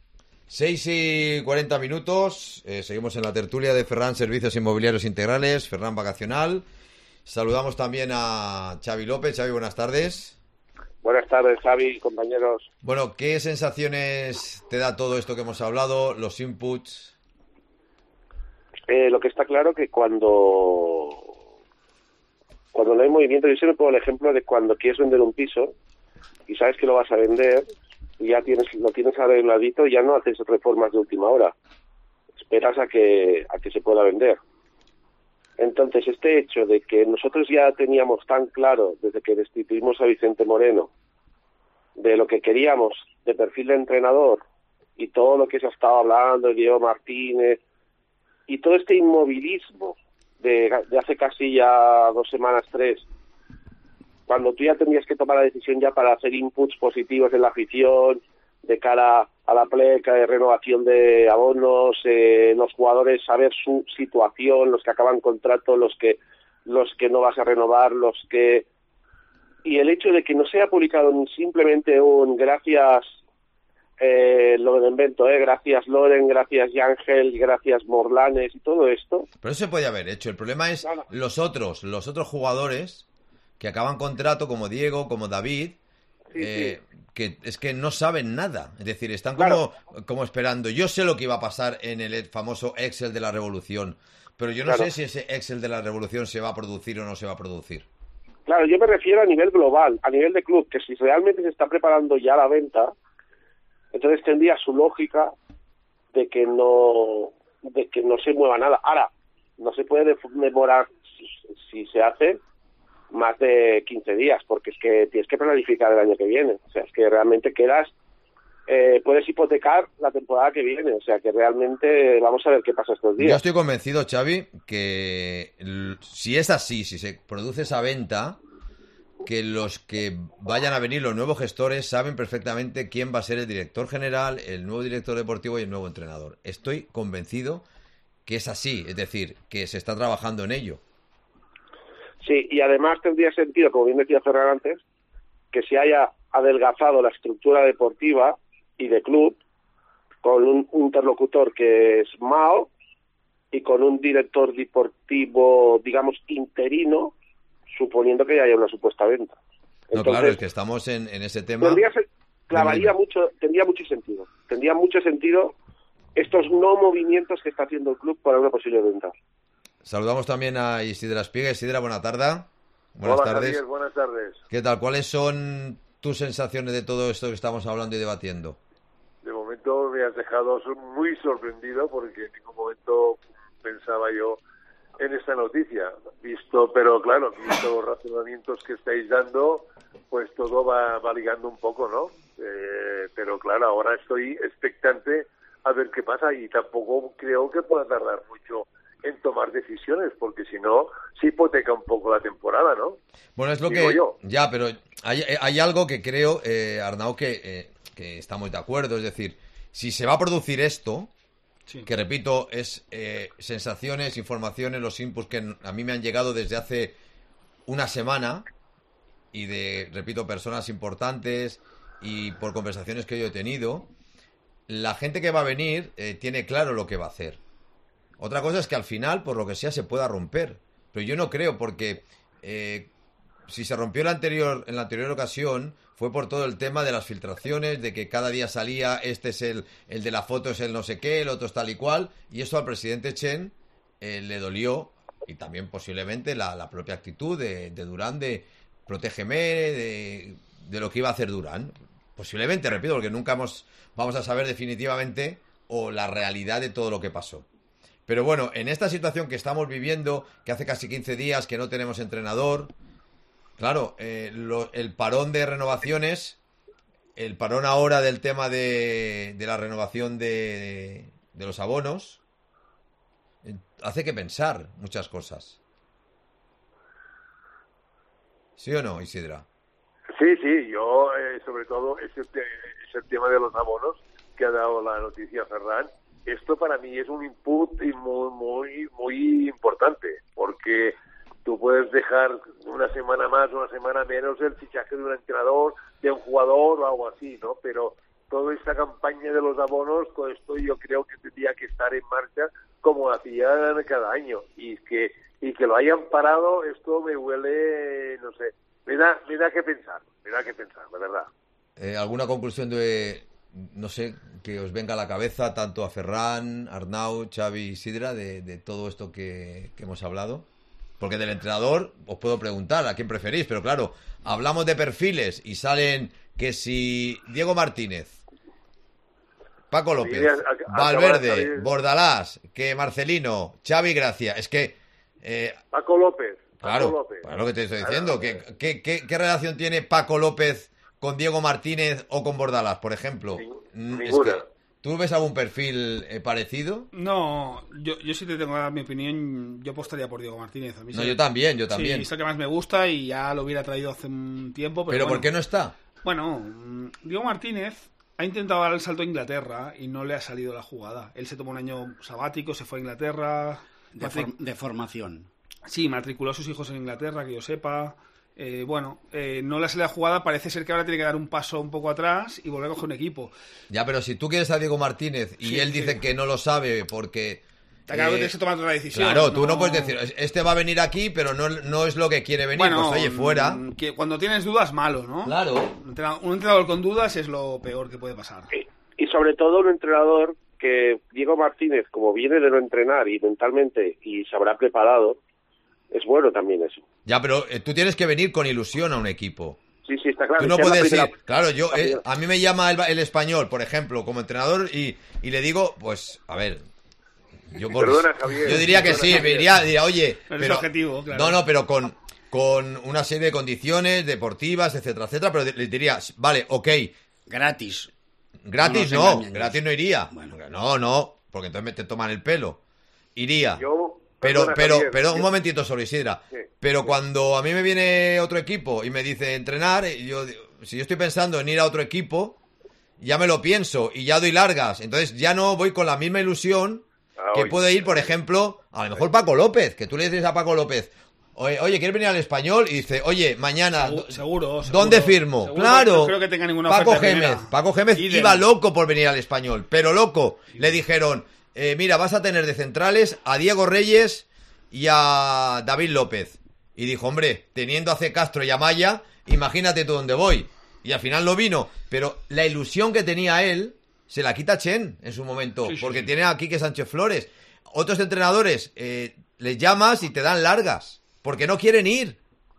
6:40. Seguimos en la tertulia de Ferran Servicios Inmobiliarios Integrales, Ferran Vacacional. Saludamos también a Xavi López. Xavi, buenas tardes. Buenas tardes, Xavi, compañeros. Bueno, ¿qué sensaciones te da todo esto que hemos hablado, los inputs? lo que está claro que cuando no hay movimiento, yo siempre pongo el ejemplo de cuando quieres vender un piso y sabes que lo vas a vender y ya lo tienes arregladito y ya no haces reformas de última hora. Esperas a que se pueda vender. Entonces, este hecho de que nosotros ya teníamos tan claro, desde que destituimos a Vicente Moreno, de lo que queríamos de perfil de entrenador y todo lo que se ha estado hablando de Diego Martínez y todo este inmovilismo de hace casi ya 2 semanas, 3, cuando tú ya tenías que tomar la decisión ya para hacer inputs positivos en la afición, de cara a la pleca de renovación de abonos, los jugadores saber su situación, los que acaban contrato, los que no vas a renovar, y el hecho de que no sea publicado simplemente un gracias, lo me invento, gracias Loren, gracias Yángel, gracias Morlanes y todo esto. Pero eso se podía haber hecho. El problema es los otros jugadores que acaban contrato, como Diego, como David, sí. Que es que no saben nada. Es decir, están como esperando. Yo sé lo que iba a pasar en el famoso Excel de la Revolución, pero yo no sé si ese Excel de la Revolución se va a producir o no se va a producir. Claro, yo me refiero a nivel global, a nivel de club, que si realmente se está preparando ya la venta, entonces tendría su lógica de que no se mueva nada. Ahora, no se puede demorar, si se hace, más de 15 días, porque es que tienes que planificar el año que viene. O sea, es que realmente puedes hipotecar la temporada que viene. O sea, que realmente vamos a ver qué pasa estos días. Yo estoy convencido, Xavi, que si es así, si se produce esa venta, que los que vayan a venir, los nuevos gestores, saben perfectamente quién va a ser el director general, el nuevo director deportivo y el nuevo entrenador. Estoy convencido que es así, es decir, que se está trabajando en ello. Sí, y además tendría sentido, como bien decía Ferran antes, que se haya adelgazado la estructura deportiva y de club con un interlocutor que es Mao y con un director deportivo, digamos, interino, suponiendo que haya una supuesta venta. Entonces, no, claro, es que estamos en ese tema. Tendría mucho sentido estos no movimientos que está haciendo el club para una posible venta. Saludamos también a Isidra Espiga. Isidra, buena tarde. Buenas tardes. Javier, buenas tardes. ¿Qué tal? ¿Cuáles son tus sensaciones de todo esto que estamos hablando y debatiendo? De momento me has dejado muy sorprendido porque en ningún momento pensaba yo en esta noticia. Pero claro, visto los razonamientos que estáis dando, pues todo va ligando un poco, ¿no? Pero claro, ahora estoy expectante a ver qué pasa y tampoco creo que pueda tardar mucho en tomar decisiones, porque si no, se hipoteca un poco la temporada, ¿no? Bueno, es lo Digo que... yo. Ya, pero hay algo que creo, Arnau, que estamos de acuerdo. Es decir, si se va a producir esto, sí, que repito, es sensaciones, informaciones, los inputs que a mí me han llegado desde hace una semana y de, repito, personas importantes y por conversaciones que yo he tenido, la gente que va a venir tiene claro lo que va a hacer. Otra cosa es que al final, por lo que sea, se pueda romper. Pero yo no creo, porque si se rompió en la anterior ocasión, fue por todo el tema de las filtraciones, de que cada día salía, este es el de la foto, es el no sé qué, el otro es tal y cual, y eso al presidente Chen le dolió, y también posiblemente la propia actitud de Durán de protégeme, de lo que iba a hacer Durán. Posiblemente, repito, porque nunca vamos a saber definitivamente o la realidad de todo lo que pasó. Pero bueno, en esta situación que estamos viviendo, que hace casi 15 días que no tenemos entrenador, claro, el parón de renovaciones, el parón ahora del tema de la renovación de los abonos, hace que pensar muchas cosas. ¿Sí o no, Isidra? Sí, yo sobre todo ese tema de los abonos que ha dado la noticia Ferran. Esto para mí es un input muy importante, porque tú puedes dejar una semana más, una semana menos el fichaje de un entrenador, de un jugador o algo así, ¿no? Pero toda esta campaña de los abonos, todo esto yo creo que tendría que estar en marcha como hacían cada año. Y que lo hayan parado, esto me huele, no sé, me da que pensar, la verdad. ¿Alguna conclusión de no sé, que os venga a la cabeza tanto a Ferran, Arnau, Xavi y Sidra de todo esto que hemos hablado. Porque del entrenador os puedo preguntar a quién preferís, pero claro, hablamos de perfiles y salen que si Diego Martínez, Paco López, Valverde, Bordalás, que Marcelino, Xavi Gracia, es que... Paco López. Claro, lo que te estoy diciendo. ¿Qué relación tiene Paco López con Diego Martínez o con Bordalás, por ejemplo? Ninguna. Es que, ¿tú ves algún perfil parecido? No, yo sí te tengo que dar mi opinión. Yo apostaría por Diego Martínez. A mí no, yo también. Sí, es el que más me gusta y ya lo hubiera traído hace un tiempo. ¿Pero bueno, por qué no está? Bueno, Diego Martínez ha intentado dar el salto a Inglaterra y no le ha salido la jugada. Él se tomó un año sabático, se fue a Inglaterra. De formación. Sí, matriculó a sus hijos en Inglaterra, que yo sepa. No le sale la jugada, parece ser que ahora tiene que dar un paso un poco atrás y volver a coger un equipo. Ya, pero si tú quieres a Diego Martínez y él dice que no lo sabe porque... Claro que tienes que tomar otra decisión. Claro, tú no puedes decir, este va a venir aquí, pero no es lo que quiere venir. Bueno, pues oye, fuera. Que cuando tienes dudas, malo, ¿no? Claro. Un entrenador con dudas es lo peor que puede pasar. Y sobre todo un entrenador que Diego Martínez, como viene de no entrenar y mentalmente y se habrá preparado, es bueno también eso. Ya, pero tú tienes que venir con ilusión a un equipo. Sí, está claro. Tú no puedes ir... Claro, a mí me llama el Español, por ejemplo, como entrenador y le digo, pues, a ver... Perdona, Javier. Yo diría que sí, me diría, oye... Pero, objetivo, claro. No, pero con una serie de condiciones deportivas, etcétera, pero le diría, vale, ok. Gratis. Gratis gratis no iría. Bueno. No, porque entonces te toman el pelo. Iría. Pero un momentito solo, Isidra. Sí. Pero cuando a mí me viene otro equipo y me dice entrenar, si yo estoy pensando en ir a otro equipo, ya me lo pienso y ya doy largas. Entonces ya no voy con la misma ilusión que puede ir, por ejemplo, a lo mejor Paco López, que tú le dices a Paco López, oye, ¿quieres venir al Español? Y dice, oye, mañana, seguro, ¿dónde firmo? Seguro, claro, no creo que tenga ninguna oferta. Paco Gémez iba loco por venir al Español, pero loco. Le dijeron, mira, vas a tener de centrales a Diego Reyes y a David López. Y dijo, hombre, teniendo a C. Castro y a Maya, imagínate tú dónde voy. Y al final no vino, pero la ilusión que tenía él se la quita Chen en su momento, porque tiene a Quique Sánchez Flores. Otros entrenadores les llamas y te dan largas, porque no quieren ir.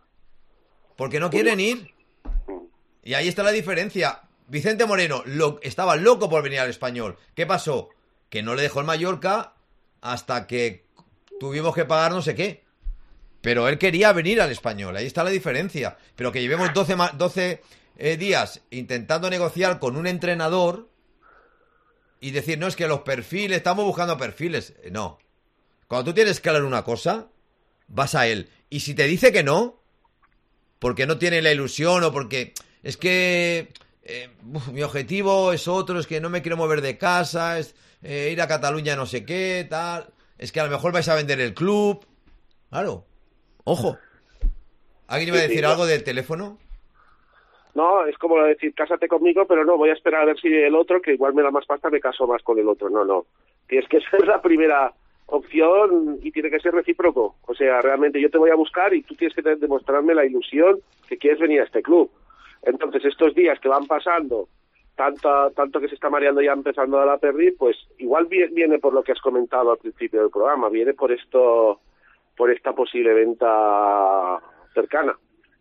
Y ahí está la diferencia. Vicente Moreno estaba loco por venir al Español. ¿Qué pasó? Que no le dejó el Mallorca hasta que tuvimos que pagar no sé qué. Pero él quería venir al Español, ahí está la diferencia. Pero que llevemos 12 días intentando negociar con un entrenador y decir, no, es que los perfiles, estamos buscando perfiles. No. Cuando tú tienes claro una cosa, vas a él. Y si te dice que no, porque no tiene la ilusión o porque es que mi objetivo es otro, es que no me quiero mover de casa, es ir a Cataluña no sé qué, tal, es que a lo mejor vais a vender el club. Claro. Ojo. ¿Alguien iba a decir algo del teléfono? No, es como decir, cásate conmigo, pero no, voy a esperar a ver si el otro, que igual me da más pasta, me caso más con el otro. No. Tienes que ser la primera opción y tiene que ser recíproco. O sea, realmente yo te voy a buscar y tú tienes que demostrarme la ilusión que quieres venir a este club. Entonces, estos días que van pasando, tanto que se está mareando ya empezando a la perder, pues igual viene por lo que has comentado al principio del programa, viene por esta posible venta cercana.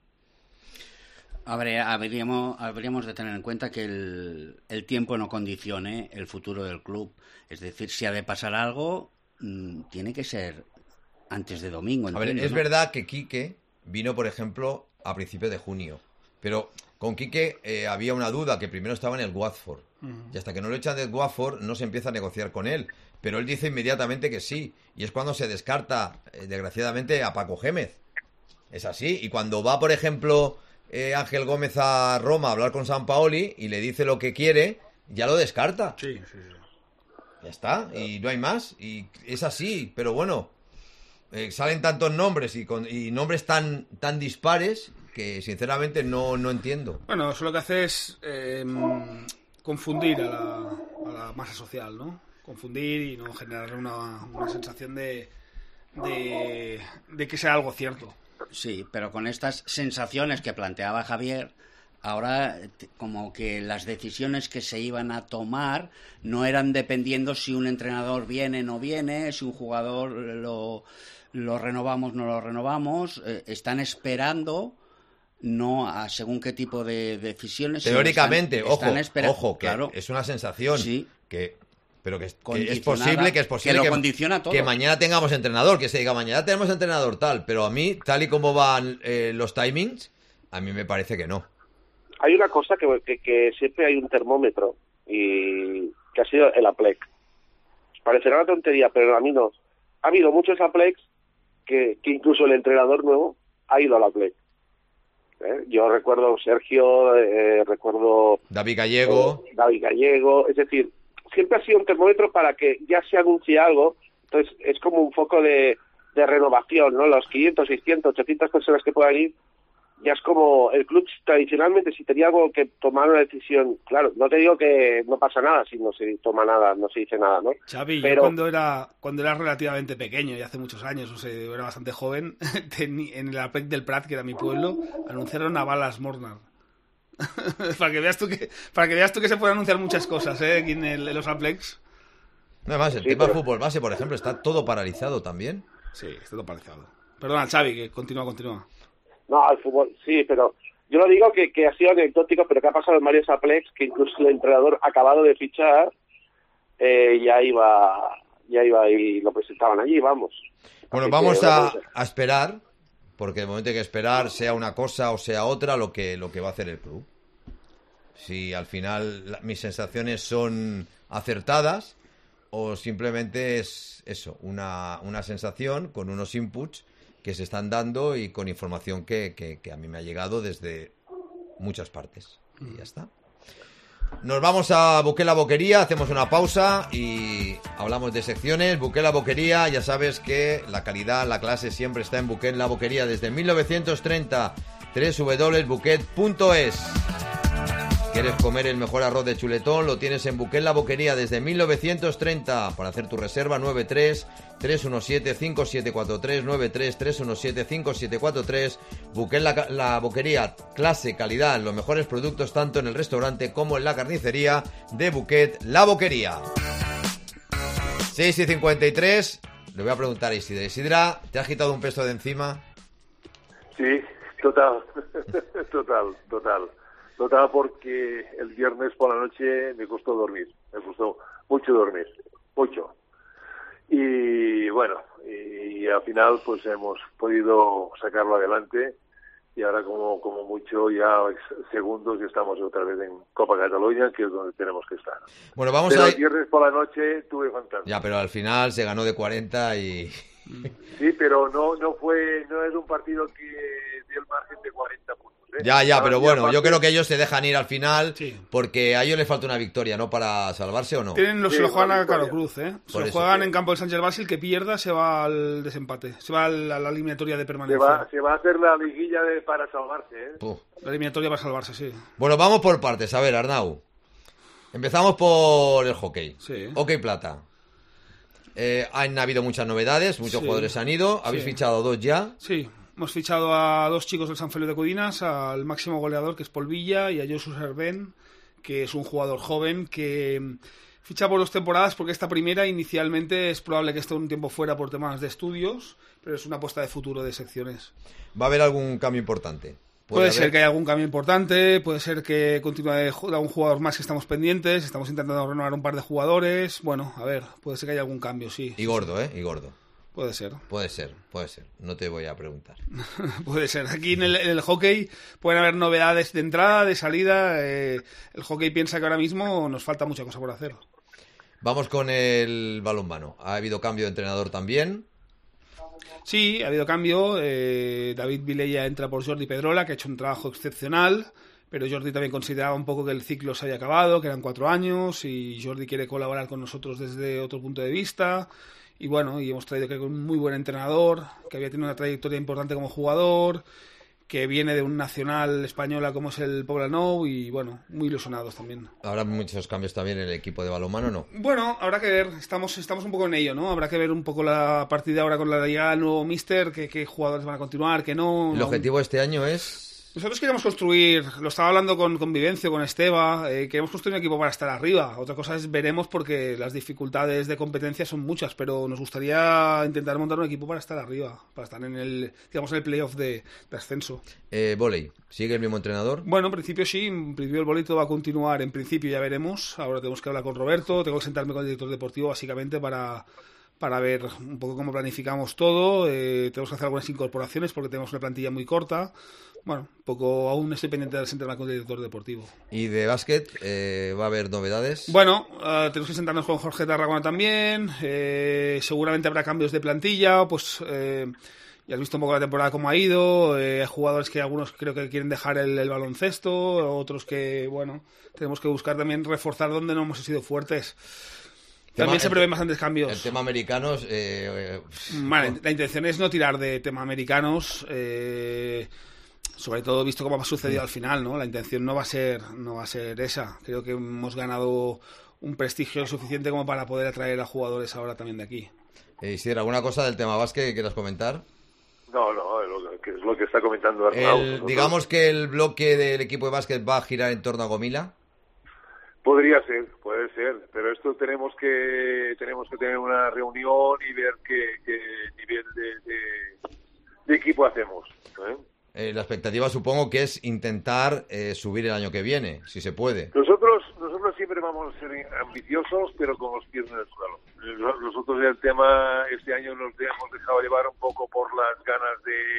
Habríamos de tener en cuenta que el tiempo no condicione el futuro del club. Es decir, si ha de pasar algo, tiene que ser antes de domingo. A ver, es verdad que Quique vino, por ejemplo, a principios de junio. Pero con Quique había una duda, que primero estaba en el Watford. Y hasta que no lo echan del Watford, no se empieza a negociar con él. Pero él dice inmediatamente que sí. Y es cuando se descarta, desgraciadamente, a Paco Gémez. Es así. Y cuando va, por ejemplo... Ángel Gómez a Roma a hablar con Sampaoli y le dice lo que quiere, ya lo descarta. Sí. Ya está, y no hay más. Y es así, pero bueno, salen tantos nombres y nombres tan dispares que sinceramente no entiendo. Bueno, eso lo que hace es confundir a la masa social, ¿no? Confundir y no generar una sensación de que sea algo cierto. Sí, pero con estas sensaciones que planteaba Javier, ahora como que las decisiones que se iban a tomar no eran dependiendo si un entrenador viene o no viene, si un jugador lo renovamos o no lo renovamos, están esperando no a según qué tipo de decisiones. Teóricamente, están ojo, que claro, es una sensación sí, pero que es posible que lo condiciona todo. Que mañana tengamos entrenador, que se diga mañana tenemos entrenador tal, pero a mí, tal y como van los timings, a mí me parece que no. Hay una cosa que siempre hay un termómetro, y que ha sido el Aplex. Parecerá una tontería, pero a mí no. Ha habido muchos Aplex que incluso el entrenador nuevo ha ido al Aplex. Yo recuerdo Sergio, recuerdo David Gallego, es decir, siempre ha sido un termómetro para que ya se anuncie algo. Entonces es como un foco de renovación, ¿no? Los 500, 600, 800 personas que puedan ir, ya es como el club tradicionalmente, si tenía algo que tomar una decisión, claro, no te digo que no pasa nada si no se toma nada, no se dice nada, ¿no? Xavi, pero... yo cuando era relativamente pequeño, y hace muchos años, yo era bastante joven, en el Aplex del Prat, que era mi pueblo, anunciaron a Balas Mornar. para que veas tú que se pueden anunciar muchas cosas, aquí en los Aplex. Además, el tema fútbol base, por ejemplo, está todo paralizado también. Sí, está todo paralizado. Perdona, Xavi, que continúa. No, al fútbol, sí, pero yo lo digo que ha sido anecdótico, pero que ha pasado en varios Aplex, que incluso el entrenador acabado de fichar ya iba y lo presentaban allí, vamos. Bueno, Así vamos que, a esperar, porque de momento hay que esperar, sea una cosa o sea otra, lo que va a hacer el club. Si al final mis sensaciones son acertadas o simplemente es eso, una sensación con unos inputs que se están dando y con información que a mí me ha llegado desde muchas partes. Y ya está. Nos vamos a Buqué la Boquería, hacemos una pausa y hablamos de secciones. Buqué la Boquería, ya sabes que la calidad, la clase siempre está en Buqué la Boquería desde 1930. www.buquet.es. ¿Quieres comer el mejor arroz de chuletón? Lo tienes en Buqué la Boquería desde 1930. Para hacer tu reserva, 93-317-5743, 93-317-5743. Buqué la Boquería, clase, calidad, los mejores productos tanto en el restaurante como en la carnicería de Buquet la Boquería. 6:53. Le voy a preguntar a Isidra. Isidra, ¿te has quitado un peso de encima? Sí, total, porque el viernes por la noche me costó mucho dormir, mucho. Y bueno, y al final pues hemos podido sacarlo adelante y ahora como mucho ya segundos y estamos otra vez en Copa Cataluña, que es donde tenemos que estar. Bueno, pero el viernes por la noche tuve fantasma. Ya, pero al final se ganó de 40 y... Sí, pero no es un partido que dio el margen de 40 puntos. Ya, pero bueno, yo creo que ellos se dejan ir al final, sí, porque a ellos les falta una victoria, ¿no? Para salvarse, ¿o no? Se lo juegan a Caro Cruz, ¿eh? Se lo juegan en campo del Sánchez Basil, que pierda se va al desempate, se va a la eliminatoria de permanencia. Se va a hacer la liguilla para salvarse, ¿eh? La eliminatoria para salvarse, sí. Bueno, vamos por partes. A ver, Arnau. Empezamos por el hockey. Sí. Hockey plata. Han habido muchas novedades, muchos jugadores han ido. ¿Habéis fichado 2 ya? Sí. Hemos fichado a 2 chicos del San Feliu de Codinas, al máximo goleador, que es Paul Villa, y a Josu Servén, que es un jugador joven que ficha por 2 temporadas, porque esta primera inicialmente es probable que esté un tiempo fuera por temas de estudios, pero es una apuesta de futuro de secciones. ¿Va a haber algún cambio importante? Puede ser que haya algún cambio importante, puede ser que continúe algún jugador más que estamos pendientes, estamos intentando renovar un par de jugadores. Bueno, a ver, puede ser que haya algún cambio, sí. Y gordo, ¿eh? Y gordo. Puede ser. No te voy a preguntar. Puede ser. Aquí en el hockey pueden haber novedades de entrada, de salida. El hockey piensa que ahora mismo nos falta mucha cosa por hacer. Vamos con el balonmano. Ha habido cambio de entrenador también. Sí, ha habido cambio. David Vilella entra por Jordi Pedrola, que ha hecho un trabajo excepcional. Pero Jordi también consideraba un poco que el ciclo se había acabado, que eran 4 años, y Jordi quiere colaborar con nosotros desde otro punto de vista. Y bueno, y hemos traído creo que un muy buen entrenador, que había tenido una trayectoria importante como jugador, que viene de un nacional española como es el Poblenou, y bueno, muy ilusionados también. ¿Habrá muchos cambios también en el equipo de balonmano, no? Bueno, habrá que ver, estamos un poco en ello, ¿no? Habrá que ver un poco la partida ahora con la llegada del nuevo míster, qué jugadores van a continuar, qué no. ¿El objetivo este año es...? Nosotros queremos construir, lo estaba hablando con Vivencio, con Esteba, queremos construir un equipo para estar arriba. Otra cosa es, veremos, porque las dificultades de competencia son muchas, pero nos gustaría intentar montar un equipo para estar arriba, para estar en el playoff de ascenso. Vóley, ¿sigue el mismo entrenador? Bueno, en principio sí, en principio el vóley todo va a continuar, en principio ya veremos. Ahora tenemos que hablar con Roberto, tengo que sentarme con el director deportivo básicamente para ver un poco cómo planificamos todo. Tenemos que hacer algunas incorporaciones porque tenemos una plantilla muy corta. Bueno, un poco aún estoy pendiente de sentarme con el director deportivo. ¿Y de básquet va a haber novedades? Bueno, tenemos que sentarnos con Jorge Tarragona también. Seguramente habrá cambios de plantilla. Pues ya has visto un poco la temporada cómo ha ido. Hay jugadores que algunos creo que quieren dejar el baloncesto, otros que, bueno, tenemos que buscar también reforzar donde no hemos sido fuertes. También se prevén bastantes cambios. El tema americanos... Vale, la intención es no tirar de tema americanos, sobre todo visto cómo ha sucedido al final, ¿no? La intención no va a ser esa. Creo que hemos ganado un prestigio suficiente como para poder atraer a jugadores ahora también de aquí. Isidro, ¿alguna cosa del tema básquet que quieras comentar? No, es lo que está comentando Arnau. Digamos que el bloque del equipo de básquet va a girar en torno a Gomila. Puede ser, pero esto tenemos que tener una reunión y ver qué nivel de equipo hacemos, La expectativa supongo que es intentar subir el año que viene, si se puede. Nosotros siempre vamos a ser ambiciosos, pero con los pies en el suelo. Nosotros el tema este año nos hemos dejado llevar un poco por las ganas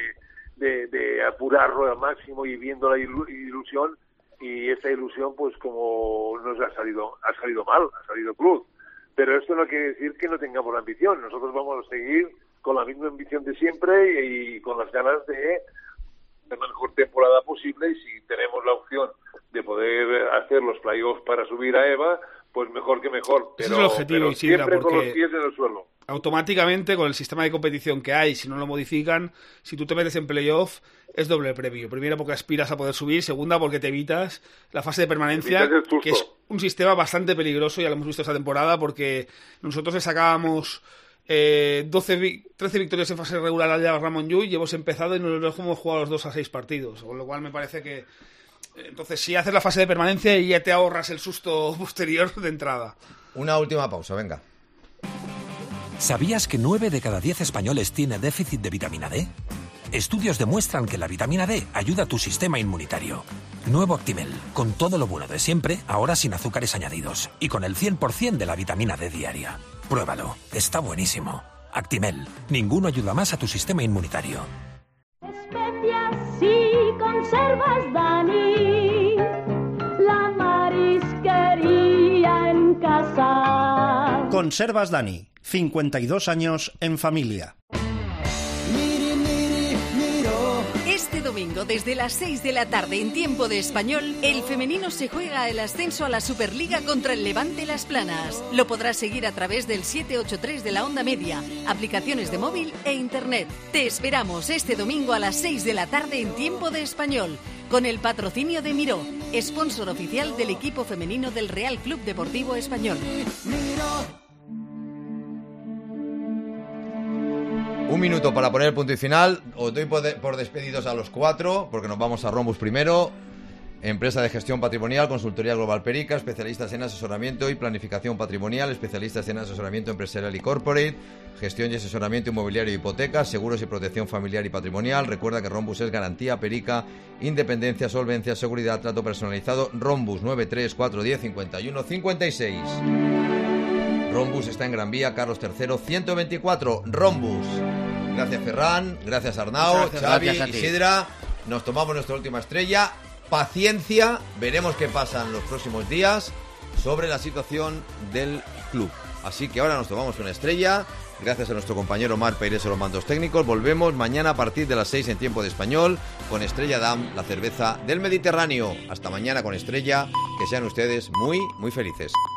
de apurarlo al máximo y viendo la ilusión. Y esa ilusión, pues como nos ha salido mal, ha salido cruz. Pero esto no quiere decir que no tengamos ambición. Nosotros vamos a seguir con la misma ambición de siempre y con las ganas de la mejor temporada posible. Y si tenemos la opción de poder hacer los playoffs para subir a EVA, pues mejor que mejor. Pero, ese es el objetivo, Isidra, siempre con los pies en el suelo. Automáticamente, con el sistema de competición que hay, si no lo modifican, si tú te metes en playoff, es doble premio. Primera, porque aspiras a poder subir. Segunda, porque te evitas la fase de permanencia, que es un sistema bastante peligroso, ya lo hemos visto esta temporada, porque nosotros le sacábamos 13 victorias en fase regular al Ramón Llull y hemos empezado y nos hemos jugado los 2 a 6 partidos. Con lo cual me parece que entonces si haces la fase de permanencia y ya te ahorras el susto posterior de entrada. Una última pausa, venga. ¿Sabías que 9 de cada 10 españoles tiene déficit de vitamina D? Estudios demuestran que la vitamina D ayuda a tu sistema inmunitario. Nuevo Actimel, con todo lo bueno de siempre, ahora sin azúcares añadidos y con el 100% de la vitamina D diaria. Pruébalo, está buenísimo. Actimel, ninguno ayuda más a tu sistema inmunitario. Especias y conservas, Dani, la marisquería en casa. Conservas Dani, 52 años en familia. Este domingo, desde las 6 de la tarde en tiempo de español, el femenino se juega el ascenso a la Superliga contra el Levante Las Planas. Lo podrás seguir a través del 783 de la onda media, aplicaciones de móvil e internet. Te esperamos este domingo a las 6 de la tarde en tiempo de español, con el patrocinio de Miró, sponsor oficial del equipo femenino del Real Club Deportivo Español. Un minuto para poner el punto y final. Os doy por despedidos a los 4, porque nos vamos a Rhombus primero. Empresa de gestión patrimonial, consultoría global Perica, especialistas en asesoramiento y planificación patrimonial, especialistas en asesoramiento empresarial y corporate, gestión y asesoramiento inmobiliario y hipotecas, seguros y protección familiar y patrimonial. Recuerda que Rhombus es garantía Perica, independencia, solvencia, seguridad, trato personalizado. Rhombus 934105156. Rhombus está en Gran Vía, Carlos III, 124. Rhombus. Gracias, Ferran. Gracias, Arnau. Xavi, Isidra. Nos tomamos nuestra última estrella. Paciencia. Veremos qué pasa en los próximos días sobre la situación del club. Así que ahora nos tomamos una estrella. Gracias a nuestro compañero Marc Peirés en los mandos técnicos. Volvemos mañana a partir de las 6 en tiempo de español con Estrella Damm, la cerveza del Mediterráneo. Hasta mañana con Estrella. Que sean ustedes muy, muy felices.